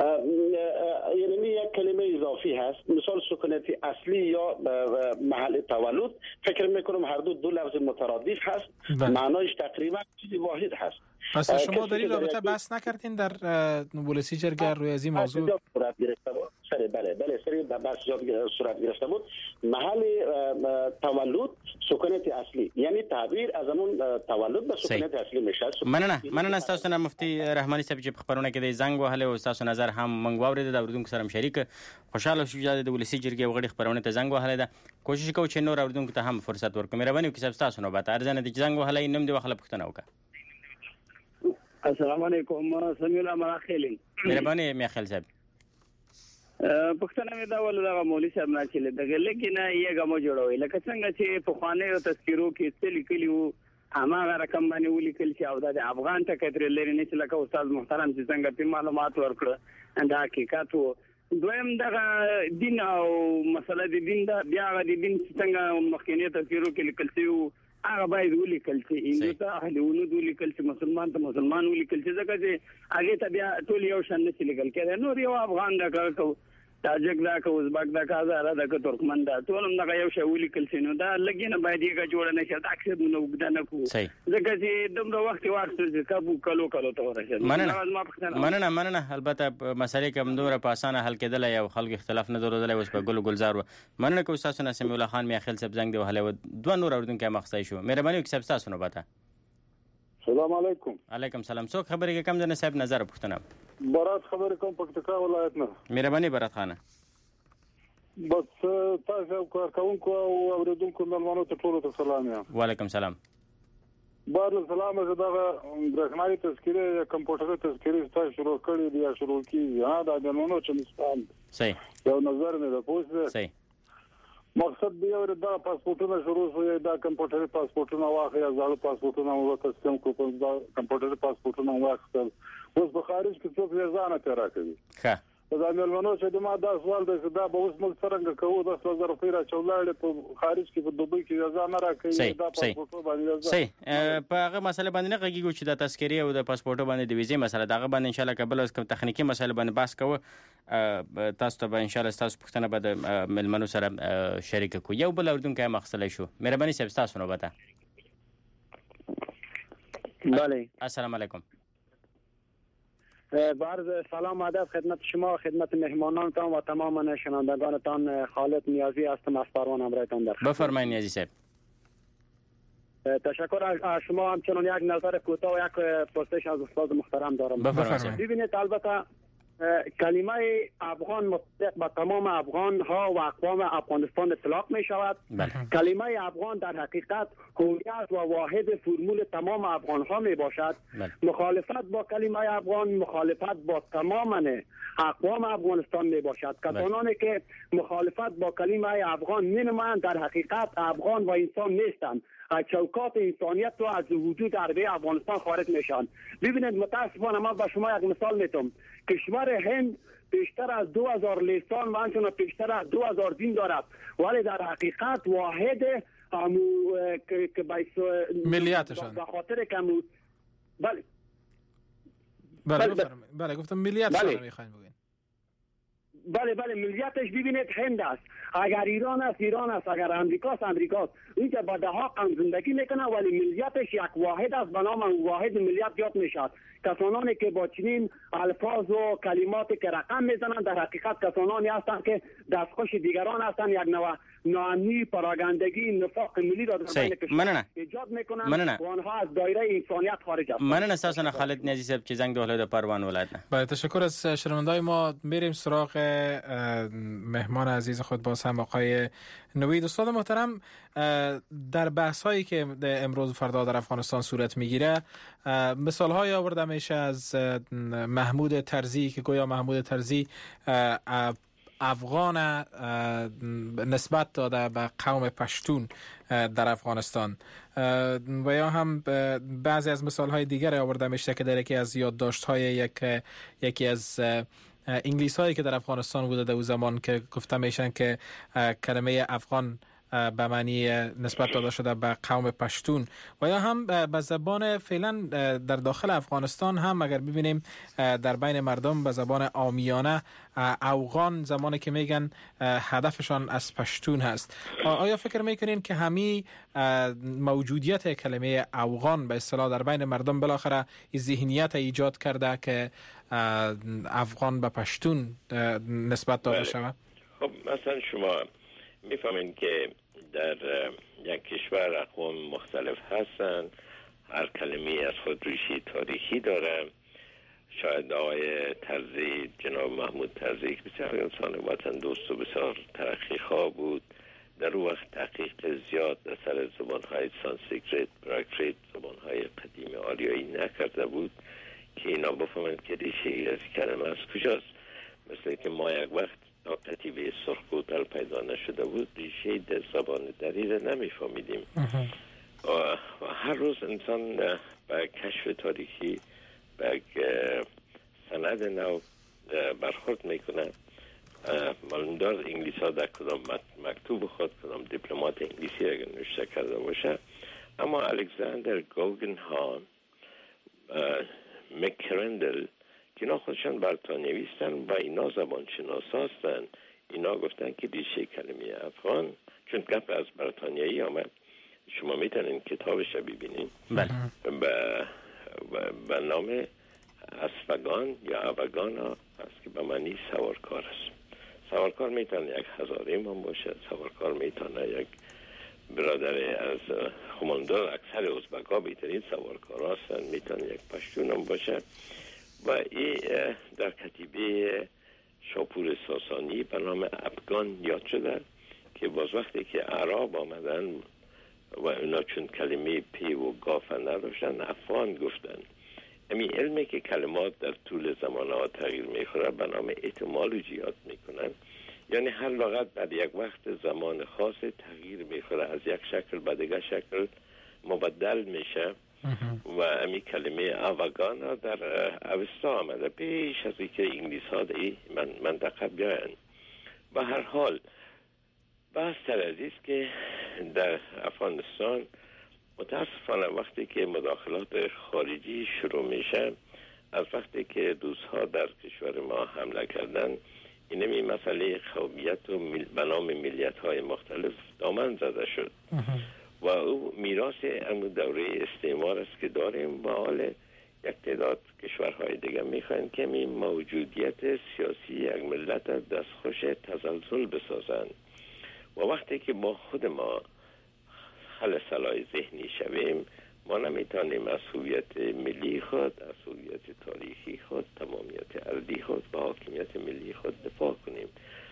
یعنی یک کلمه اضافی هست، مثال سکونت اصلی یا محل تولد، فکر میکنم هر دو لفظ مترادف هست، معنایش تقریبا چیزی واحد هست. پس شما در این رابطه بحث نکردین در ولسی جرگه روی از این موضوع؟ صورت گرفته بود. بله سری بحث صورت گرفته بود. محل تولد سکونت اصلی، یعنی تعبیر از همون تولد به سکونت اصلی میشه. مننه تاسو نه مفتي رحماني صاحب چې خبرونه کې د زنګ وهله او تاسو نظر هم منګ واورید د اوریدونکو سره شریک خوشاله شو چې د ولسی جرګې وغړي خبرونه ته زنګ وهله ده. کوشش کوو چې نور اوریدونکو ته هم فرصت ورکړو. مهرباني وکړئ تاسو نو به ارزنه د زنګ وهله نیم دی وخله پښتنه وکړه. السلام علیکم سمیع الله مراخیل. مهرباني میخیل صاحب. پښتنه مې دا ول دغه مولوی صاحب نه چې دغه لیکنه یې غمو جوړوي لکه څنګه چې په خوانه او تذکرو کې څه لیکلی وو هغه رقم باندې ولیکل چې او د افغان ته کتر لري نه چې لکه استاد محترم چې څنګه په معلومات ورکړه دا حقیقت وو. دویم دغه دین او مسله د دین دا بیا د دین څنګه مخکینه تذکرو کې لیکل شوی هغه باید ولیکل چې هندو ته اهلونو ولیکل چې مسلمان ته مسلمان ولیکل چې ځکه چې هغه ته بیا ټول یو شان نشي لیکل کېدای. نور یو افغان دا کو تاجک دا کو ازبک دا کازاره دا کو ترکمن دا ټول هم دا یو شی ولیکل چې نو دا لګینه باید یې جوړ نه شي دا اکثر نو وګدانه کو ځکه چې دومره وخت واخلو چې کابو کلو ته ورشي. مننه البته مسالې کوم دوره په اسانه حل کېدل یو خلک اختلاف نه درلودل اوس په ګل ګلزار مننه کو تاسو نه سمیع الله خان میخیل صاحب زنګ دی وهله دوه نور اوردونکو مخصای شو. مهرباني وکړئ تاسو نو باته. السلام علیکم. علیکم سلام. څوک خبرې کم جن صاحب نظر پښتنه برات خبرې کوم پکتیکا ولایت نه. مهرباني برات خانه. بس تاسو کارکونکو او اوریدونکو ملمنو ته ټول ته سلام یم. وعلیکم سلام. بار سلام زه دغه برېښنایي تذکره یا کمپیوټري تذکره تاسو شروع کړی دی یا شروع کیږي دا د ملمنو چې مستان. صحیح. یو نظر مې د پوښتنه. صحیح. مقصد دی ور دا پاسپورتونه شروع شوی دا کمپیوټري پاسپورتونه واخی یا ځاړو پاسپورتونه ورته سیستم کو په دا کمپیوټري پاسپورتونه واخستل اوس په خارج کې څوک ځانه تیرا کوي. ښه دا ملمنو چې ما دا سوال دی دا به اوس موږ څنګه کوو 10,000 روپۍ را چولای په خارج کې په دوبۍ کې ځان نه راکړي دا پاسپورت باندې صحیح په هغه مسله باندې نه غږیږي چې د تذکری او د پاسپورت باندې د ویزې مسله دغه باندې ان شاء الله قبل از کوم تخنیکی مسله باندې بحث کوو تاسو ته به ان شاء الله تاسو پښتنه به د ملمنو سره شریک کو یو بل اردوونکو مخصله شو. مهرباني صاحب تاسو نو بتا. بله السلام علیکم. عرض سلام ادب خدمت شما خدمت مهمانانتان و تمام شنوندگانتان. خالد نیازی هستم از پروان امرایتان در. بفرمایید نیازی صاحب. تشکر از شما. همچنان یک نظر کوتاه و یک پرسش از استاد محترم دارم. بفرمایید. ببینید البته کلمه افغان مطلق به تمام افغان ها و اقوام افغانستان اطلاق می شود. کلمه افغان در حقیقت هویت و واحد فرمول تمام افغان ها می باشد. مخالفت با کلمه افغان مخالفت با تمام اقوام افغانستان می باشد. کسانی که مخالفت با کلمه افغان می نمایند در حقیقت افغان و انسان نیستند. چوکات انسانیت رو از وجود عربی افغانستان خارج میشن. ببینید متاسفانه من به شما یک مثال میتونم. کشور هند بیشتر از 2000 لسان و همچنین بیشتر از 2000 دین دارد ولی در حقیقت واحد که ملیتشان به خاطر که بله گفتم ملیتشان میخواین بگین. بله ملیتش ببینید هند است. اگر ایران است اگر امریکا است اینجا با ده ها قوم زندگی میکنه ولی ملیتش یک واحد است به نام واحد ملیت یاد میشد. کسانی که با چنین الفاظ و کلماتی که رقم میزنند در حقیقت کسانی هستند که دستخوش دیگران هستند. یک نوع ناامنی پراگندگی نفاق ملی را در بین کشور ایجاد میکنند و آنها از دایره انسانیت خارج هستند. مننه استاد خالد نیازی صاحب چې زنګ د ولایت پروان ولایت نه. با تشکر از شنوندای ما. میریم سراغ مهمان عزیز خود باز هم آقای نوید. استاد محترم در بحث هایی که امروز و فردا در افغانستان صورت میگیره مثال های آورده میشه از محمود طرزی که گویا محمود طرزی افغان نسبت داده به قوم پشتون در افغانستان و یا هم بعضی از مثال های دیگر آورده میشه که در یکی از یادداشت های یکی از انگلیس هایی که در افغانستان بوده در اون زمان که گفته میشن که کلمه افغان به معنی نسبت داده شده به قوم پشتون و یا هم به زبان فعلا در داخل افغانستان هم اگر ببینیم در بین مردم به زبان عامیانه اوغان زمانی که میگن هدفشان از پشتون هست. آیا فکر میکنین که همین موجودیت کلمه اوغان به اصطلاح در بین مردم بالاخره ذهنیت ایجاد کرده که افغان به پشتون نسبت داده شود؟ خب مثلا شما میفهمین که در یک کشور اقوام مختلف هستن، هر کلمه از خود ریشه تاریخی داره. شاید آقای طرزی، جناب محمود طرزی که بسیار انسان وطن دوست و بسیار ترقی خواه بود، در اون وقت تحقیق زیاد در سر زبانهای سانسکریت، براکریت، زبانهای قدیم آریایی نکرده بود که اینا بفهمند که ریشه از کلمه از کجاست. مثل که ما یک وقت تا کتیبه سرخ کوتل پیدا نشده بود ریشه در زبان دری را نمیفهمیدیم. و هر روز انسان به کشف تاریخی به سند نو برخورد میکنه. معلومدار انگلیس ها در کدام مکتوب خود کدام دیپلمات انگلیسی اگر نوشته کرده باشه، اما الکساندر گوگنهام، مکرندل که اینا خودشان برطانیوی هستن و اینا زبان شناس هستن، اینا گفتن که ریشه کلمه افغان چون گپ از برطانیایی آمد، شما میتونین کتابش رو ببینین. به نام اسفگان یا اوگان هست که به معنی سوارکار است. سوارکار میتونه یک هزاره هم باشه، سوارکار میتونه یک برادر از خماندار، اکثر ازبک‌ها بهترین سوارکار هستن، میتونه یک پشتون هم باشه. و این در کتیبه شاپور ساسانی به نام افغان یاد شده که باز وقتی که عرب آمدن و اونا چون کلمه پی و گاف نداشتن افغان گفتن. امی علمی که کلمات در طول زمان ها تغییر میخوره به نام اتیمولوژی یاد میکنن، یعنی هر لغت بعد یک وقت زمان خاص تغییر میخوره، از یک شکل به دیگر شکل مبدل میشه. و امی کلمه اوگان در اوستا آمده پیش از اینکه انگلیس ها در این منطقه بیاین. و هر حال بحث تر عزیز که در افغانستان متاسفانه وقتی که مداخلات خارجی شروع میشه، از وقتی که دوستها در کشور ما حمله کردن، اینمی مسئله قومیت و به نام ملیت های مختلف دامن زده شد و او میراث امو دوره استعمار است که داریم. و حال یک تعداد کشورهای دیگه میخواین که می موجودیت سیاسی یک ملت دستخوش تزلزل بسازن و وقتی که با خود ما خلسلای ذهنی شویم، ما نمیتونیم از هویت ملی خود، از هویت تاریخی خود، تمامیت ارضی خود و حاکمیت ملی خود دفاع کنیم.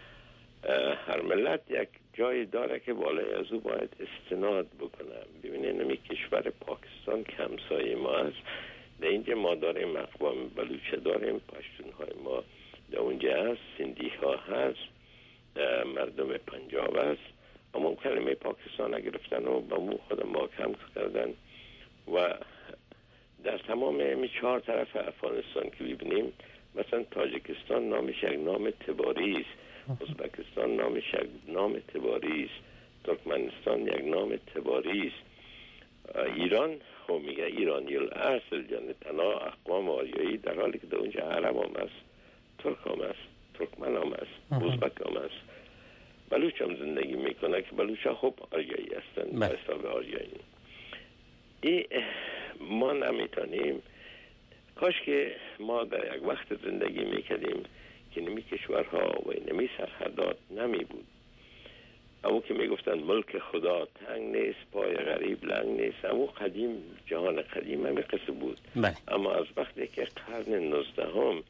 هر ملت یک جای داره که بالای از او باید استناد بکنه. ببینید نمی کشور پاکستان که همسایه ما است، در اینجا ما داریم اقوام بلوچه داریم، پشتون های ما در اونجا هست، سندی ها هست، مردم پنجاب است، اما کلمه پاکستان گرفتن و با مو خود ما کم کردن. و در تمام این 4 طرف افغانستان که ببینیم، مثلا تاجیکستان نامش یک نام تباری است، ازبکستان نامش یک نام تباری است، ترکمنستان یک نام تباری است، ایران خب میگه ایرانی الاصل، یعنی تنها اقوام آریایی، در حالی که در اونجا عرب هم است، ترک هم است، ترکمن هم است، ازبک هم است، بلوچ هم زندگی میکنه که بلوچ ها خب آریایی هستن به حساب آریایی. این ما نمیتونیم، کاش که ما در یک وقت زندگی میکردیم که نمی کشورها و نمی سرحدات نمی بود. اما که میگفتن ملک خدا تنگ نیست، پای غریب لنگ نیست، اما قدیم، جهان قدیم همی قصه بود. اما از وقتی که قرن 19 هم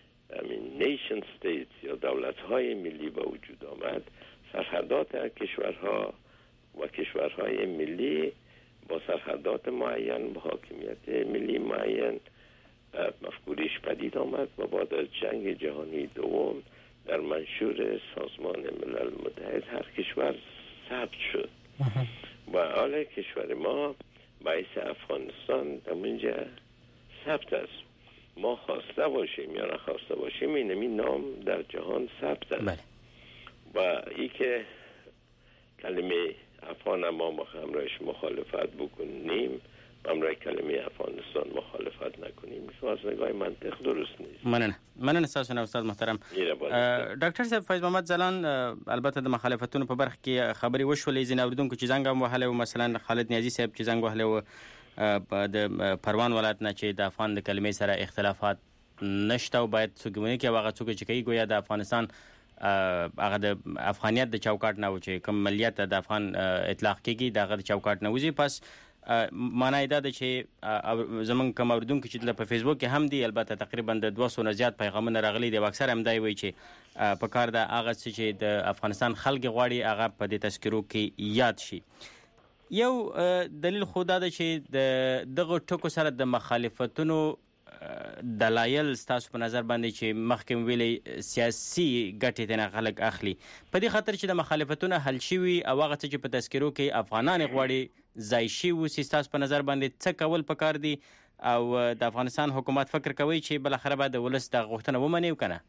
نیشن ستیت یا دولت های ملی به وجود آمد، سرحدات کشورها و کشورهای ملی با سرحدات معین، با حاکمیت ملی معین مفکوریش پدید آمد و بعد از جنگ جهانی دوم در منشور سازمان ملل متحد هر کشور ثبت شد و حال کشور ما باعث افغانستان در اونجا ثبت است. ما خواسته باشیم یا نخواسته باشیم این نام در جهان ثبت است. و ای که کلمه افغان ما همراهش مخالفت بکنیم، همراه کلمه افغانستان مخالفت نکنیم، از نگاه منطق درست نیست. مننه تاسو نه استاد محترم. ډاکټر صاحب فیض محمد ځلان البته د مخالفتونو په برخه کې خبري وشولې ځین اوریدونکو چې زنګ هم وهله، مثلا خالد نیازی صاحب چې زنګ وهله د پروان ولایت نه چې د افغان د کلمې سره اختلافات نشته او باید څوګمنه کې هغه څوک چې کوي ګویا د افغانستان هغه د افغانیت د چوکاټ نه و چې کوم ملیت د افغان اطلاق کیږي دغه د چوکاټ نه وځي. پس معنی دا ده چې زمونږ کوم اوریدونکو چې په فیسبوک کې هم دي البته تقریبا د 200 نه زیات پیغامونه راغلي دي، اکثر هم دی وایي چې په کار د هغه چې د افغانستان خلک غواړي هغه په دې تذکرو کې یاد شي. یو دلیل خو دا ده چې دغه ټکو سره د مخالفتونو دلایل ستاسو په نظر باندې چې مخکې ویلي سیاسي ګټې ته خلک اخلي، په دې خاطر چې د مخالفتونو حل شوي او هغه څه چې په تذکرو کې افغانان غواړي ځای شي وسي، ستاسو په نظر باندې څه کول پکار دي او د افغانستان حکومت فکر کوي چې بل اخر به د ولس د غوښتنه ومني کنه؟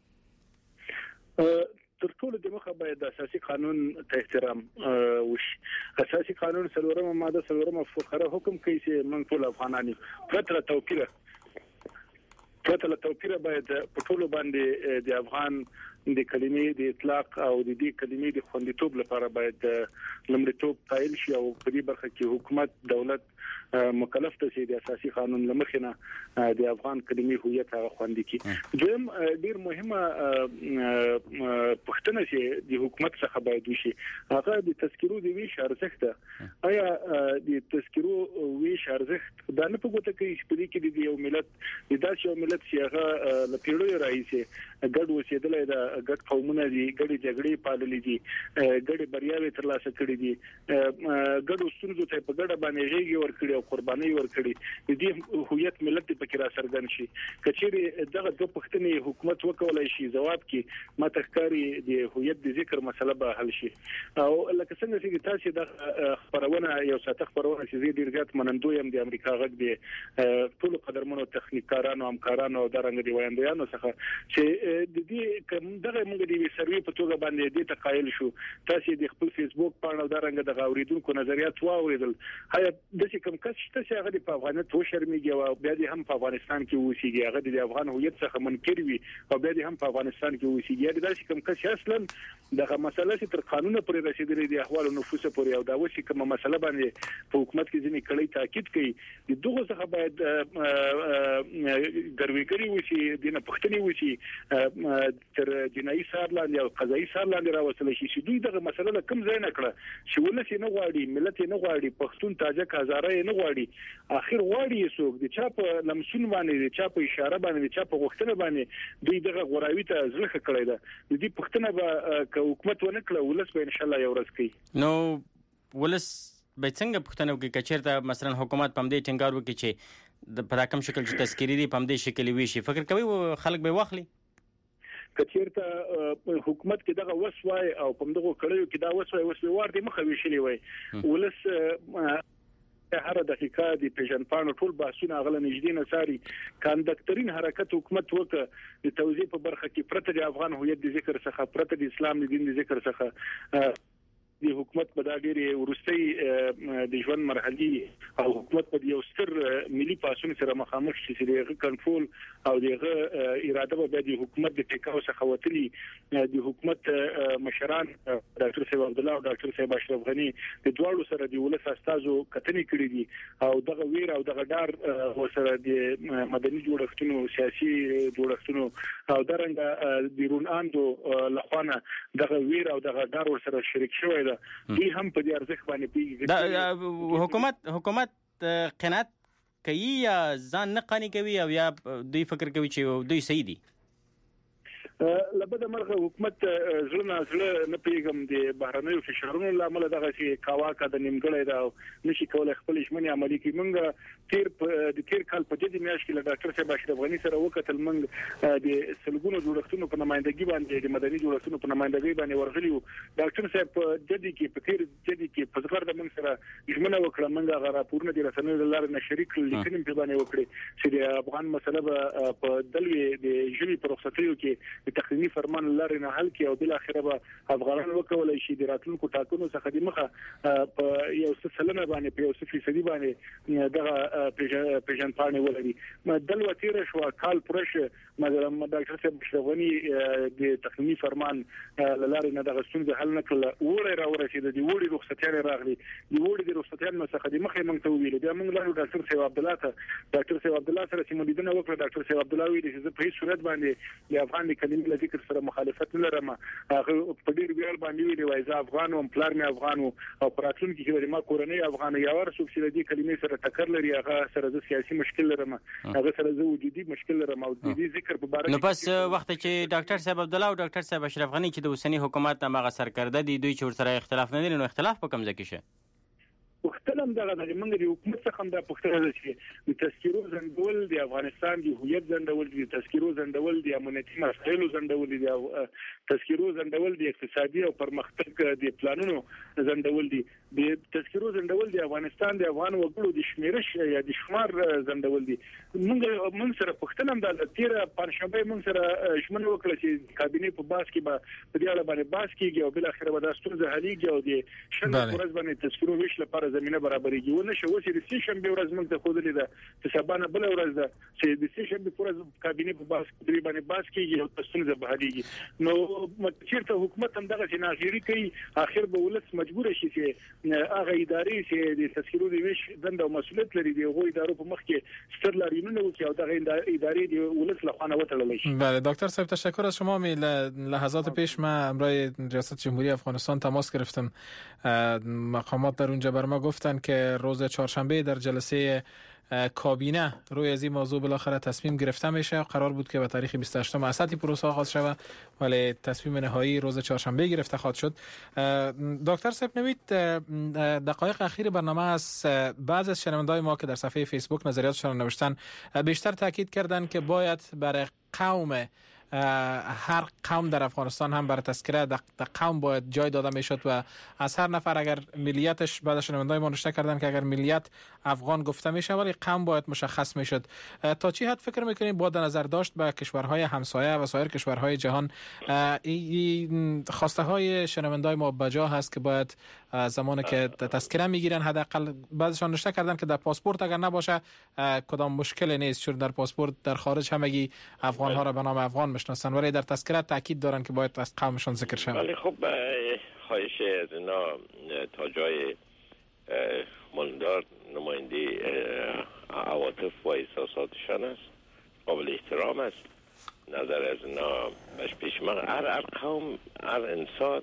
تر ټولو د مخه باید د اساسي قانون ته احترام وشي. اساسي قانون څلورمه ماده څلورمه فقره حکم کوي چې موږ ټول افغانان یو، پرته له توپیره باید په ټولو باندې د افغان د کلمې د اطلاق او د دې کلمې د خوندیتوب لپاره باید لومړیتوب قایل شي او په دې برخه کې حکومت دولت مکلف ته شي د اساسي قانون لمخینه د افغان کلمې هویت هغه خوندي کړي. دویم ډیر مهمه پښتنه چې د حکومت څخه باید وشي هغه د تذکرو د ویش ارزښت ده. آیا د تذکرو ویش ارزښت دا نه په ګوته کوي چې په دې کې د یو ملت د داسې یو ملت چې هغه له پیړیو راهیسې ګډ اوسېدلی ده، ګډ قومونه دي، ګډې جګړې پاللې دي، ګډې بریاوې ترلاسه کړې دي، ګډو ستونزو ته په ګډه باندې غېږې ورکړي او قرباني ورکړي، د دې هویت ملت په کې را څرګند شي. کچېرې دغه دوه پوښتنې حکومت وکولای شي ځواب کې ماته ښکاري د هویت د ذکر مسله به حل شي. او لکه څنګه چې تاسو د خبرونه یو ساعت خبرونه چې ډیر زیات منندوی هم د امریکا غږ د ټولو قدرمنو تخنیکارانو همکارانو او درنګ دی وایندیانو څخه چې د دې کوم دغه موږ د سروي په توګه باندې د تقایل شو، تاسو د خپل فیسبوک باندې او درنګ د اوریدونکو نظریات واوریدل. هغه د کوم کس چې هغه په افغانستان تو شرمېږي او بیا دې هم په افغانستان کې اوسېږي، هغه د افغان هویت څخه منکر وي او بیا دې هم په افغانستان کې اوسېږي. دا چې کوم کس اصلا دغه مسله چې تر قانون پورې رسیدلې د احوال او نفوس پورې او دا وشي کوم مسله باندې په حکومت کې ځینې کړي تاکید کوي د دغه څخه باید ګرویګری وشي، د نه پښتني وشي تر جنایي سار لاندې او قضایي سار لاندې راوصل شي چې دوی دغه مسله کوم ځای نه کړه چې ولس نه غواړي، ملت نه غواړي، پښتون تاجک هزاره نه غواړي، اخر غواړي څوک د چا په لمسون باندې، د چا په اشاره باندې، د چا په غوښتنه باندې دوی دغه غوراوي ته ځلخه کړی ده. د دې پښتنه به حکومت ونه کړه ولس به ان شاء الله یو ورځ کوي. نو ولس به څنګه پښتنه وکړي کچېرته مثلا حکومت پم دې ټینګار وکړي چې د په کوم شکل چې تذکری دي پم دې شکل وي شي، فکر کوي خلک به واخلي کچېرته حکومت کې دغه وسوای او پم دغه کړیو کې دا وسوای ورته مخه ویشلې وای ولس هر دقیقه د پیژن پانو ټول بحثونه غل نږدې نصاري کاندکترین حرکت حکومت وکړه د توزیع په برخه کې پرته د افغان هویت د ذکر څخه، پرته د اسلام د دین د ذکر څخه د حکومت په دا ډېری ورستۍ د ژوند مرحلي او حکومت په یو ستر ملي پاسون سره مخامخ شي چې د کنټرول او د اراده به د حکومت د ټیکاو څخه وتلي. د حکومت مشران ډاکټر صاحب عبد الله او ډاکټر صاحب اشرف غنی د دوړو سره د ولس استازو کتنې کړې دي او دغه ویر او دغه ډار سره د مدني جوړښتونو، سیاسي جوړښتونو او درنګ د روناندو لخوانه دغه ویر او دغه ډار سره شریک شوی دوی هم په دې ارزښت باندې پیږي. حکومت قناعت کوي یا ځان نه قانع کوي او یا دوی فکر کوي چې دوی صحیح دي؟ لبد مرغه حکومت زړه نه پیغام د بهرنیو فشارونو لامل دغه چې کاواکا د نیمګړی دا نشي کولای خپل ژمنې عملي کړي. موږ تیر کال په دې میاشت کې له ډاکټر صاحب اشرف غنی سره وکتل، موږ د سلګونو جوړښتونو په نمائندګي باندې د مدني جوړښتونو په نمائندګي باندې ورغلي وو. ډاکټر صاحب په جدي کې په ځګر د موږ سره ژمنه وکړه، موږ هغه راپورونه د رسنیو له لارې نشر کړل، لیکنې په باندې وکړي چې د افغان مسله په دلوي د ژوند په رخصتیو کې د تقنینی فرمان لارې نه حل کړي او بل اخره به افغانان وکولای شي د راتلونکو ټاکنو څخه د مخه په یو څه سلنه باندې په یو څه فیصدي باندې دغه پیژن پاڼې ولري دل وتیر شو کال پرش مګر ډاکټر صاحب شغونی د تقنینی فرمان لارې نه دغه ستونزه حل نکړه وړي راورسید د وړي رخصتیان راغلي د وړي د رخصتیان څخه د مخه مونږ ته ویل بیا مونږ له ډاکټر صاحب عبد الله سره چې مدینه وکړه ډاکټر صاحب عبد الله ویل چې په هیڅ صورت باندې د افغان د کلمې له ذکر سره مخالفت نه لرم هغه په ډیر ویل باندې ویل وای زه افغان او پلار مې افغان او پراتون کې چې ما کورنۍ افغان یا ورسوک چې د کلمې سره ټکر لري هغه سره د سیاسي مشکل لرم هغه سره د وجودي مشکل لرم او د ذکر په اړه نو پس وخت چې ډاکټر صاحب عبد الله او ډاکټر صاحب اشرف غنی چې د اوسنی حکومت هغه سرکرده دي دوی چې سره اختلاف نه لري نو اختلاف په کوم ځای کې شه وختلم دغه د موږ د حکومت څخه د پښتنه چې د تذکیرو زندول د افغانستان د هویت زندول د تذکیرو زندول د امنیتي مسایلو زندول د تذکیرو زندول د اقتصادي او پرمختګ د پلانونو زندول دي د تذکیرو زندول د افغانستان د افغان وګړو د شمیرش یا د شمار زندول دي موږ سره پښتنه د تیر پنځشنبه موږ سره شمن وکړه چې کابینه په باس کې به په دې اړه باندې باس کیږي او بل اخر به د ستونزه حلیږي او د شنه ورځ باندې تذکیرو ویش لپاره زمينه برابرېږي ونه شو چې د سې شنبه ورځ موږ ته خودلې ده چې سبانه بل ورځ ده چې د سې شنبه ورځ کابینه په باس کې باندې باس کیږي او تاسو به حلیږي نو چیرته حکومت هم دغه ناغيري کوي اخر به ولس مجبور شي چې هغه ادارې چې د تذکیرو د ویش دنده او مسولیت لري دی غوي ادارو په مخ کې ستر لارینونه وکړي او دغه ادارې د ولس له خوا نه وټړل شي. بله دکتر صاحب تشکر از شما. لحظات پیش من امروز ریاست جمهوری افغانستان تماس گرفتم. مقامات در اونجا بر ما گفتن که روز چهارشنبه در جلسه کابینه روی از این موضوع بالاخره تصمیم گرفته میشه. قرار بود که به تاریخ 28 اساتی پروسه آغاز شود ولی تصمیم نهایی روز چهارشنبه گرفته خواهد شد. دکتر صاحب نوید دقایق اخیر برنامه از بعضی از شنونده‌های ما که در صفحه فیسبوک نظریاتشان نوشتن بیشتر تاکید کردن که باید برای قوم هر قوم در افغانستان هم بر تذکره در قوم باید جای داده میشد و از هر نفر اگر ملیتش بعد شنونده‌های ما نوشته کردن که اگر ملیت افغان گفته میشه ولی قوم باید مشخص میشد. تا چی حد فکر میکنید با در نظر داشت به کشورهای همسایه و سایر کشورهای جهان این خواسته های شنونده‌های ما بجا هست که باید زمانی که تذکره میگیرن حداقل بعضیشان نوشته کردن که در پاسپورت اگر نباشه کدام مشکلی نیست چون در پاسپورت در خارج همگی افغان ها را به نام افغان میشناسن ولی در تذکره تاکید دارن که باید از قومشان ذکر شود. ولی خب خواهش از اینا تا جای ماندار نماینده عواطف و احساساتشان است قابل احترام است. نظر از اینا بهش پیش من هر قوم هر انسان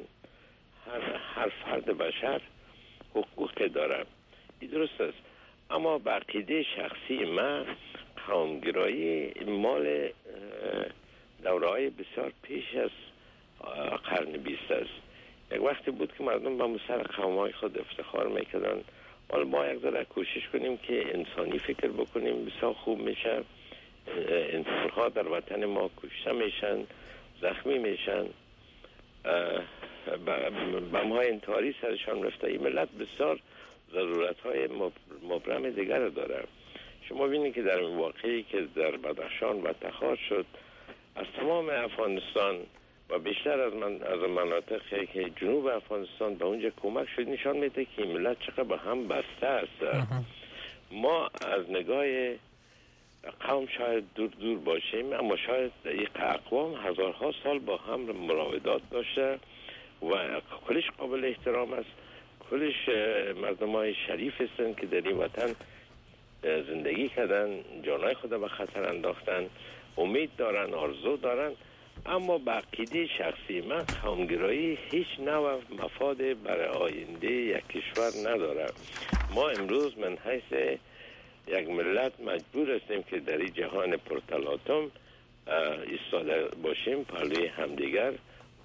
هر فرد بشر حقوق داره این درست است اما به عقیده شخصی من قومگرایی مال دوره‌های بسیار پیش از قرن 20 است. یک وقتی بود که مردم با سر قوم‌های خود افتخار میکردن. حالا ما یک ذره کوشش کنیم که انسانی فکر بکنیم بسیار خوب میشه. انسان‌ها در وطن ما کشته میشن زخمی میشن بم‌های انتحاری سرشان رفته. این ملت بسیار ضرورت‌های مبرم دیگر داره. شما ببینید که در واقعی که در بدخشان و تخار شد از تمام افغانستان و بیشتر از مناطق که جنوب افغانستان به اونجا کمک شد نشان میده که این ملت چقدر به هم بسته است. ما از نگاه قوم شاید دور باشیم اما شاید این اقوام هزارها سال با هم مراودات داشته و کلش قابل احترام است. کلش مردمای شریف هستند که در این وطن زندگی کردن جانای خود به خطر انداختن امید دارن آرزو دارن اما به عقیده شخصی من قومگرایی هیچ نوع مفاد برای آینده یک کشور نداره. ما امروز من حیث یک ملت مجبور هستیم که در این جهان پرتلاطم ایستاده باشیم پهلوی همدیگر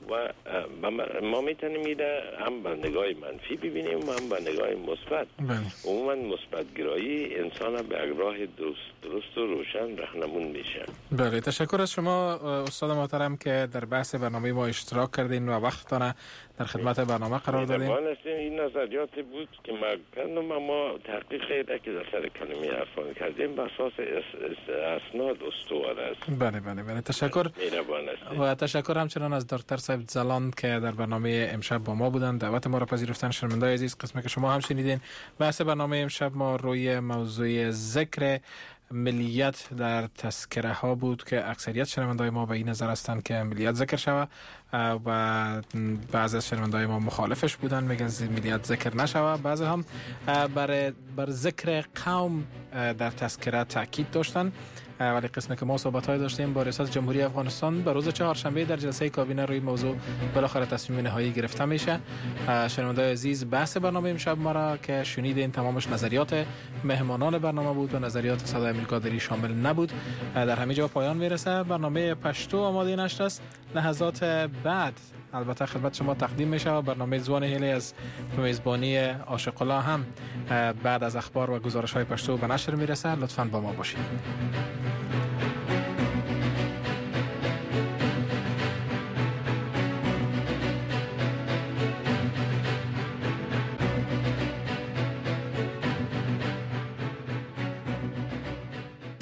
و ما میتونیم ایده هم به نگاه منفی ببینیم و هم به نگاه مثبت. عموما مثبت گرایی انسان به راه درست و روشن راهنمون میشه. بله، تشکر از شما استاد محترم که در بحث برنامه ما اشتراک کردین و وقتتان در خدمت برنامه قرار دادین. این نظریاتی بود که ما کردم، اما تحقیق ایده که در سر کلمه عرفان کردیم به اساس اسناد استوار است. بله تشکر. و تشکر همچنان از دکتر سعید زلان که در برنامه امشب با ما بودن، دعوت ما را پذیرفتن. شنوندگان عزیز، قسمتی که شما هم شنیدین بحث برنامه امشب ما روی موضوع ذکر ملیت در تذکره ها بود که اکثریت شنوندای ما به این نظر هستند که ملیت ذکر شود و بعضی از شنوندای ما مخالفش بودن، میگن ملیت ذکر نشود. بعضی هم بر ذکر قوم در تذکره تاکید داشتن. ولی قسمی که ما صحبت‌های داشتیم با ریاست جمهوری افغانستان به روز چهارشنبه در جلسه کابینه روی موضوع بالاخره تصمیم نهایی گرفته میشه. شنوندگان عزیز، بحث برنامه امشب ما را که شنیدین تمامش نظریات مهمانان برنامه بود و نظریات صدای امریکا دری شامل نبود. در همین جا پایان میرسه. برنامه پشتو آماده نشده است. لحظات بعد البته خدمت شما تقدیم میشه و برنامه زوان هیلی از میزبانی عاشق الله هم بعد از اخبار و گزارش های پشتو به نشر میرسه. لطفاً با ما باشید.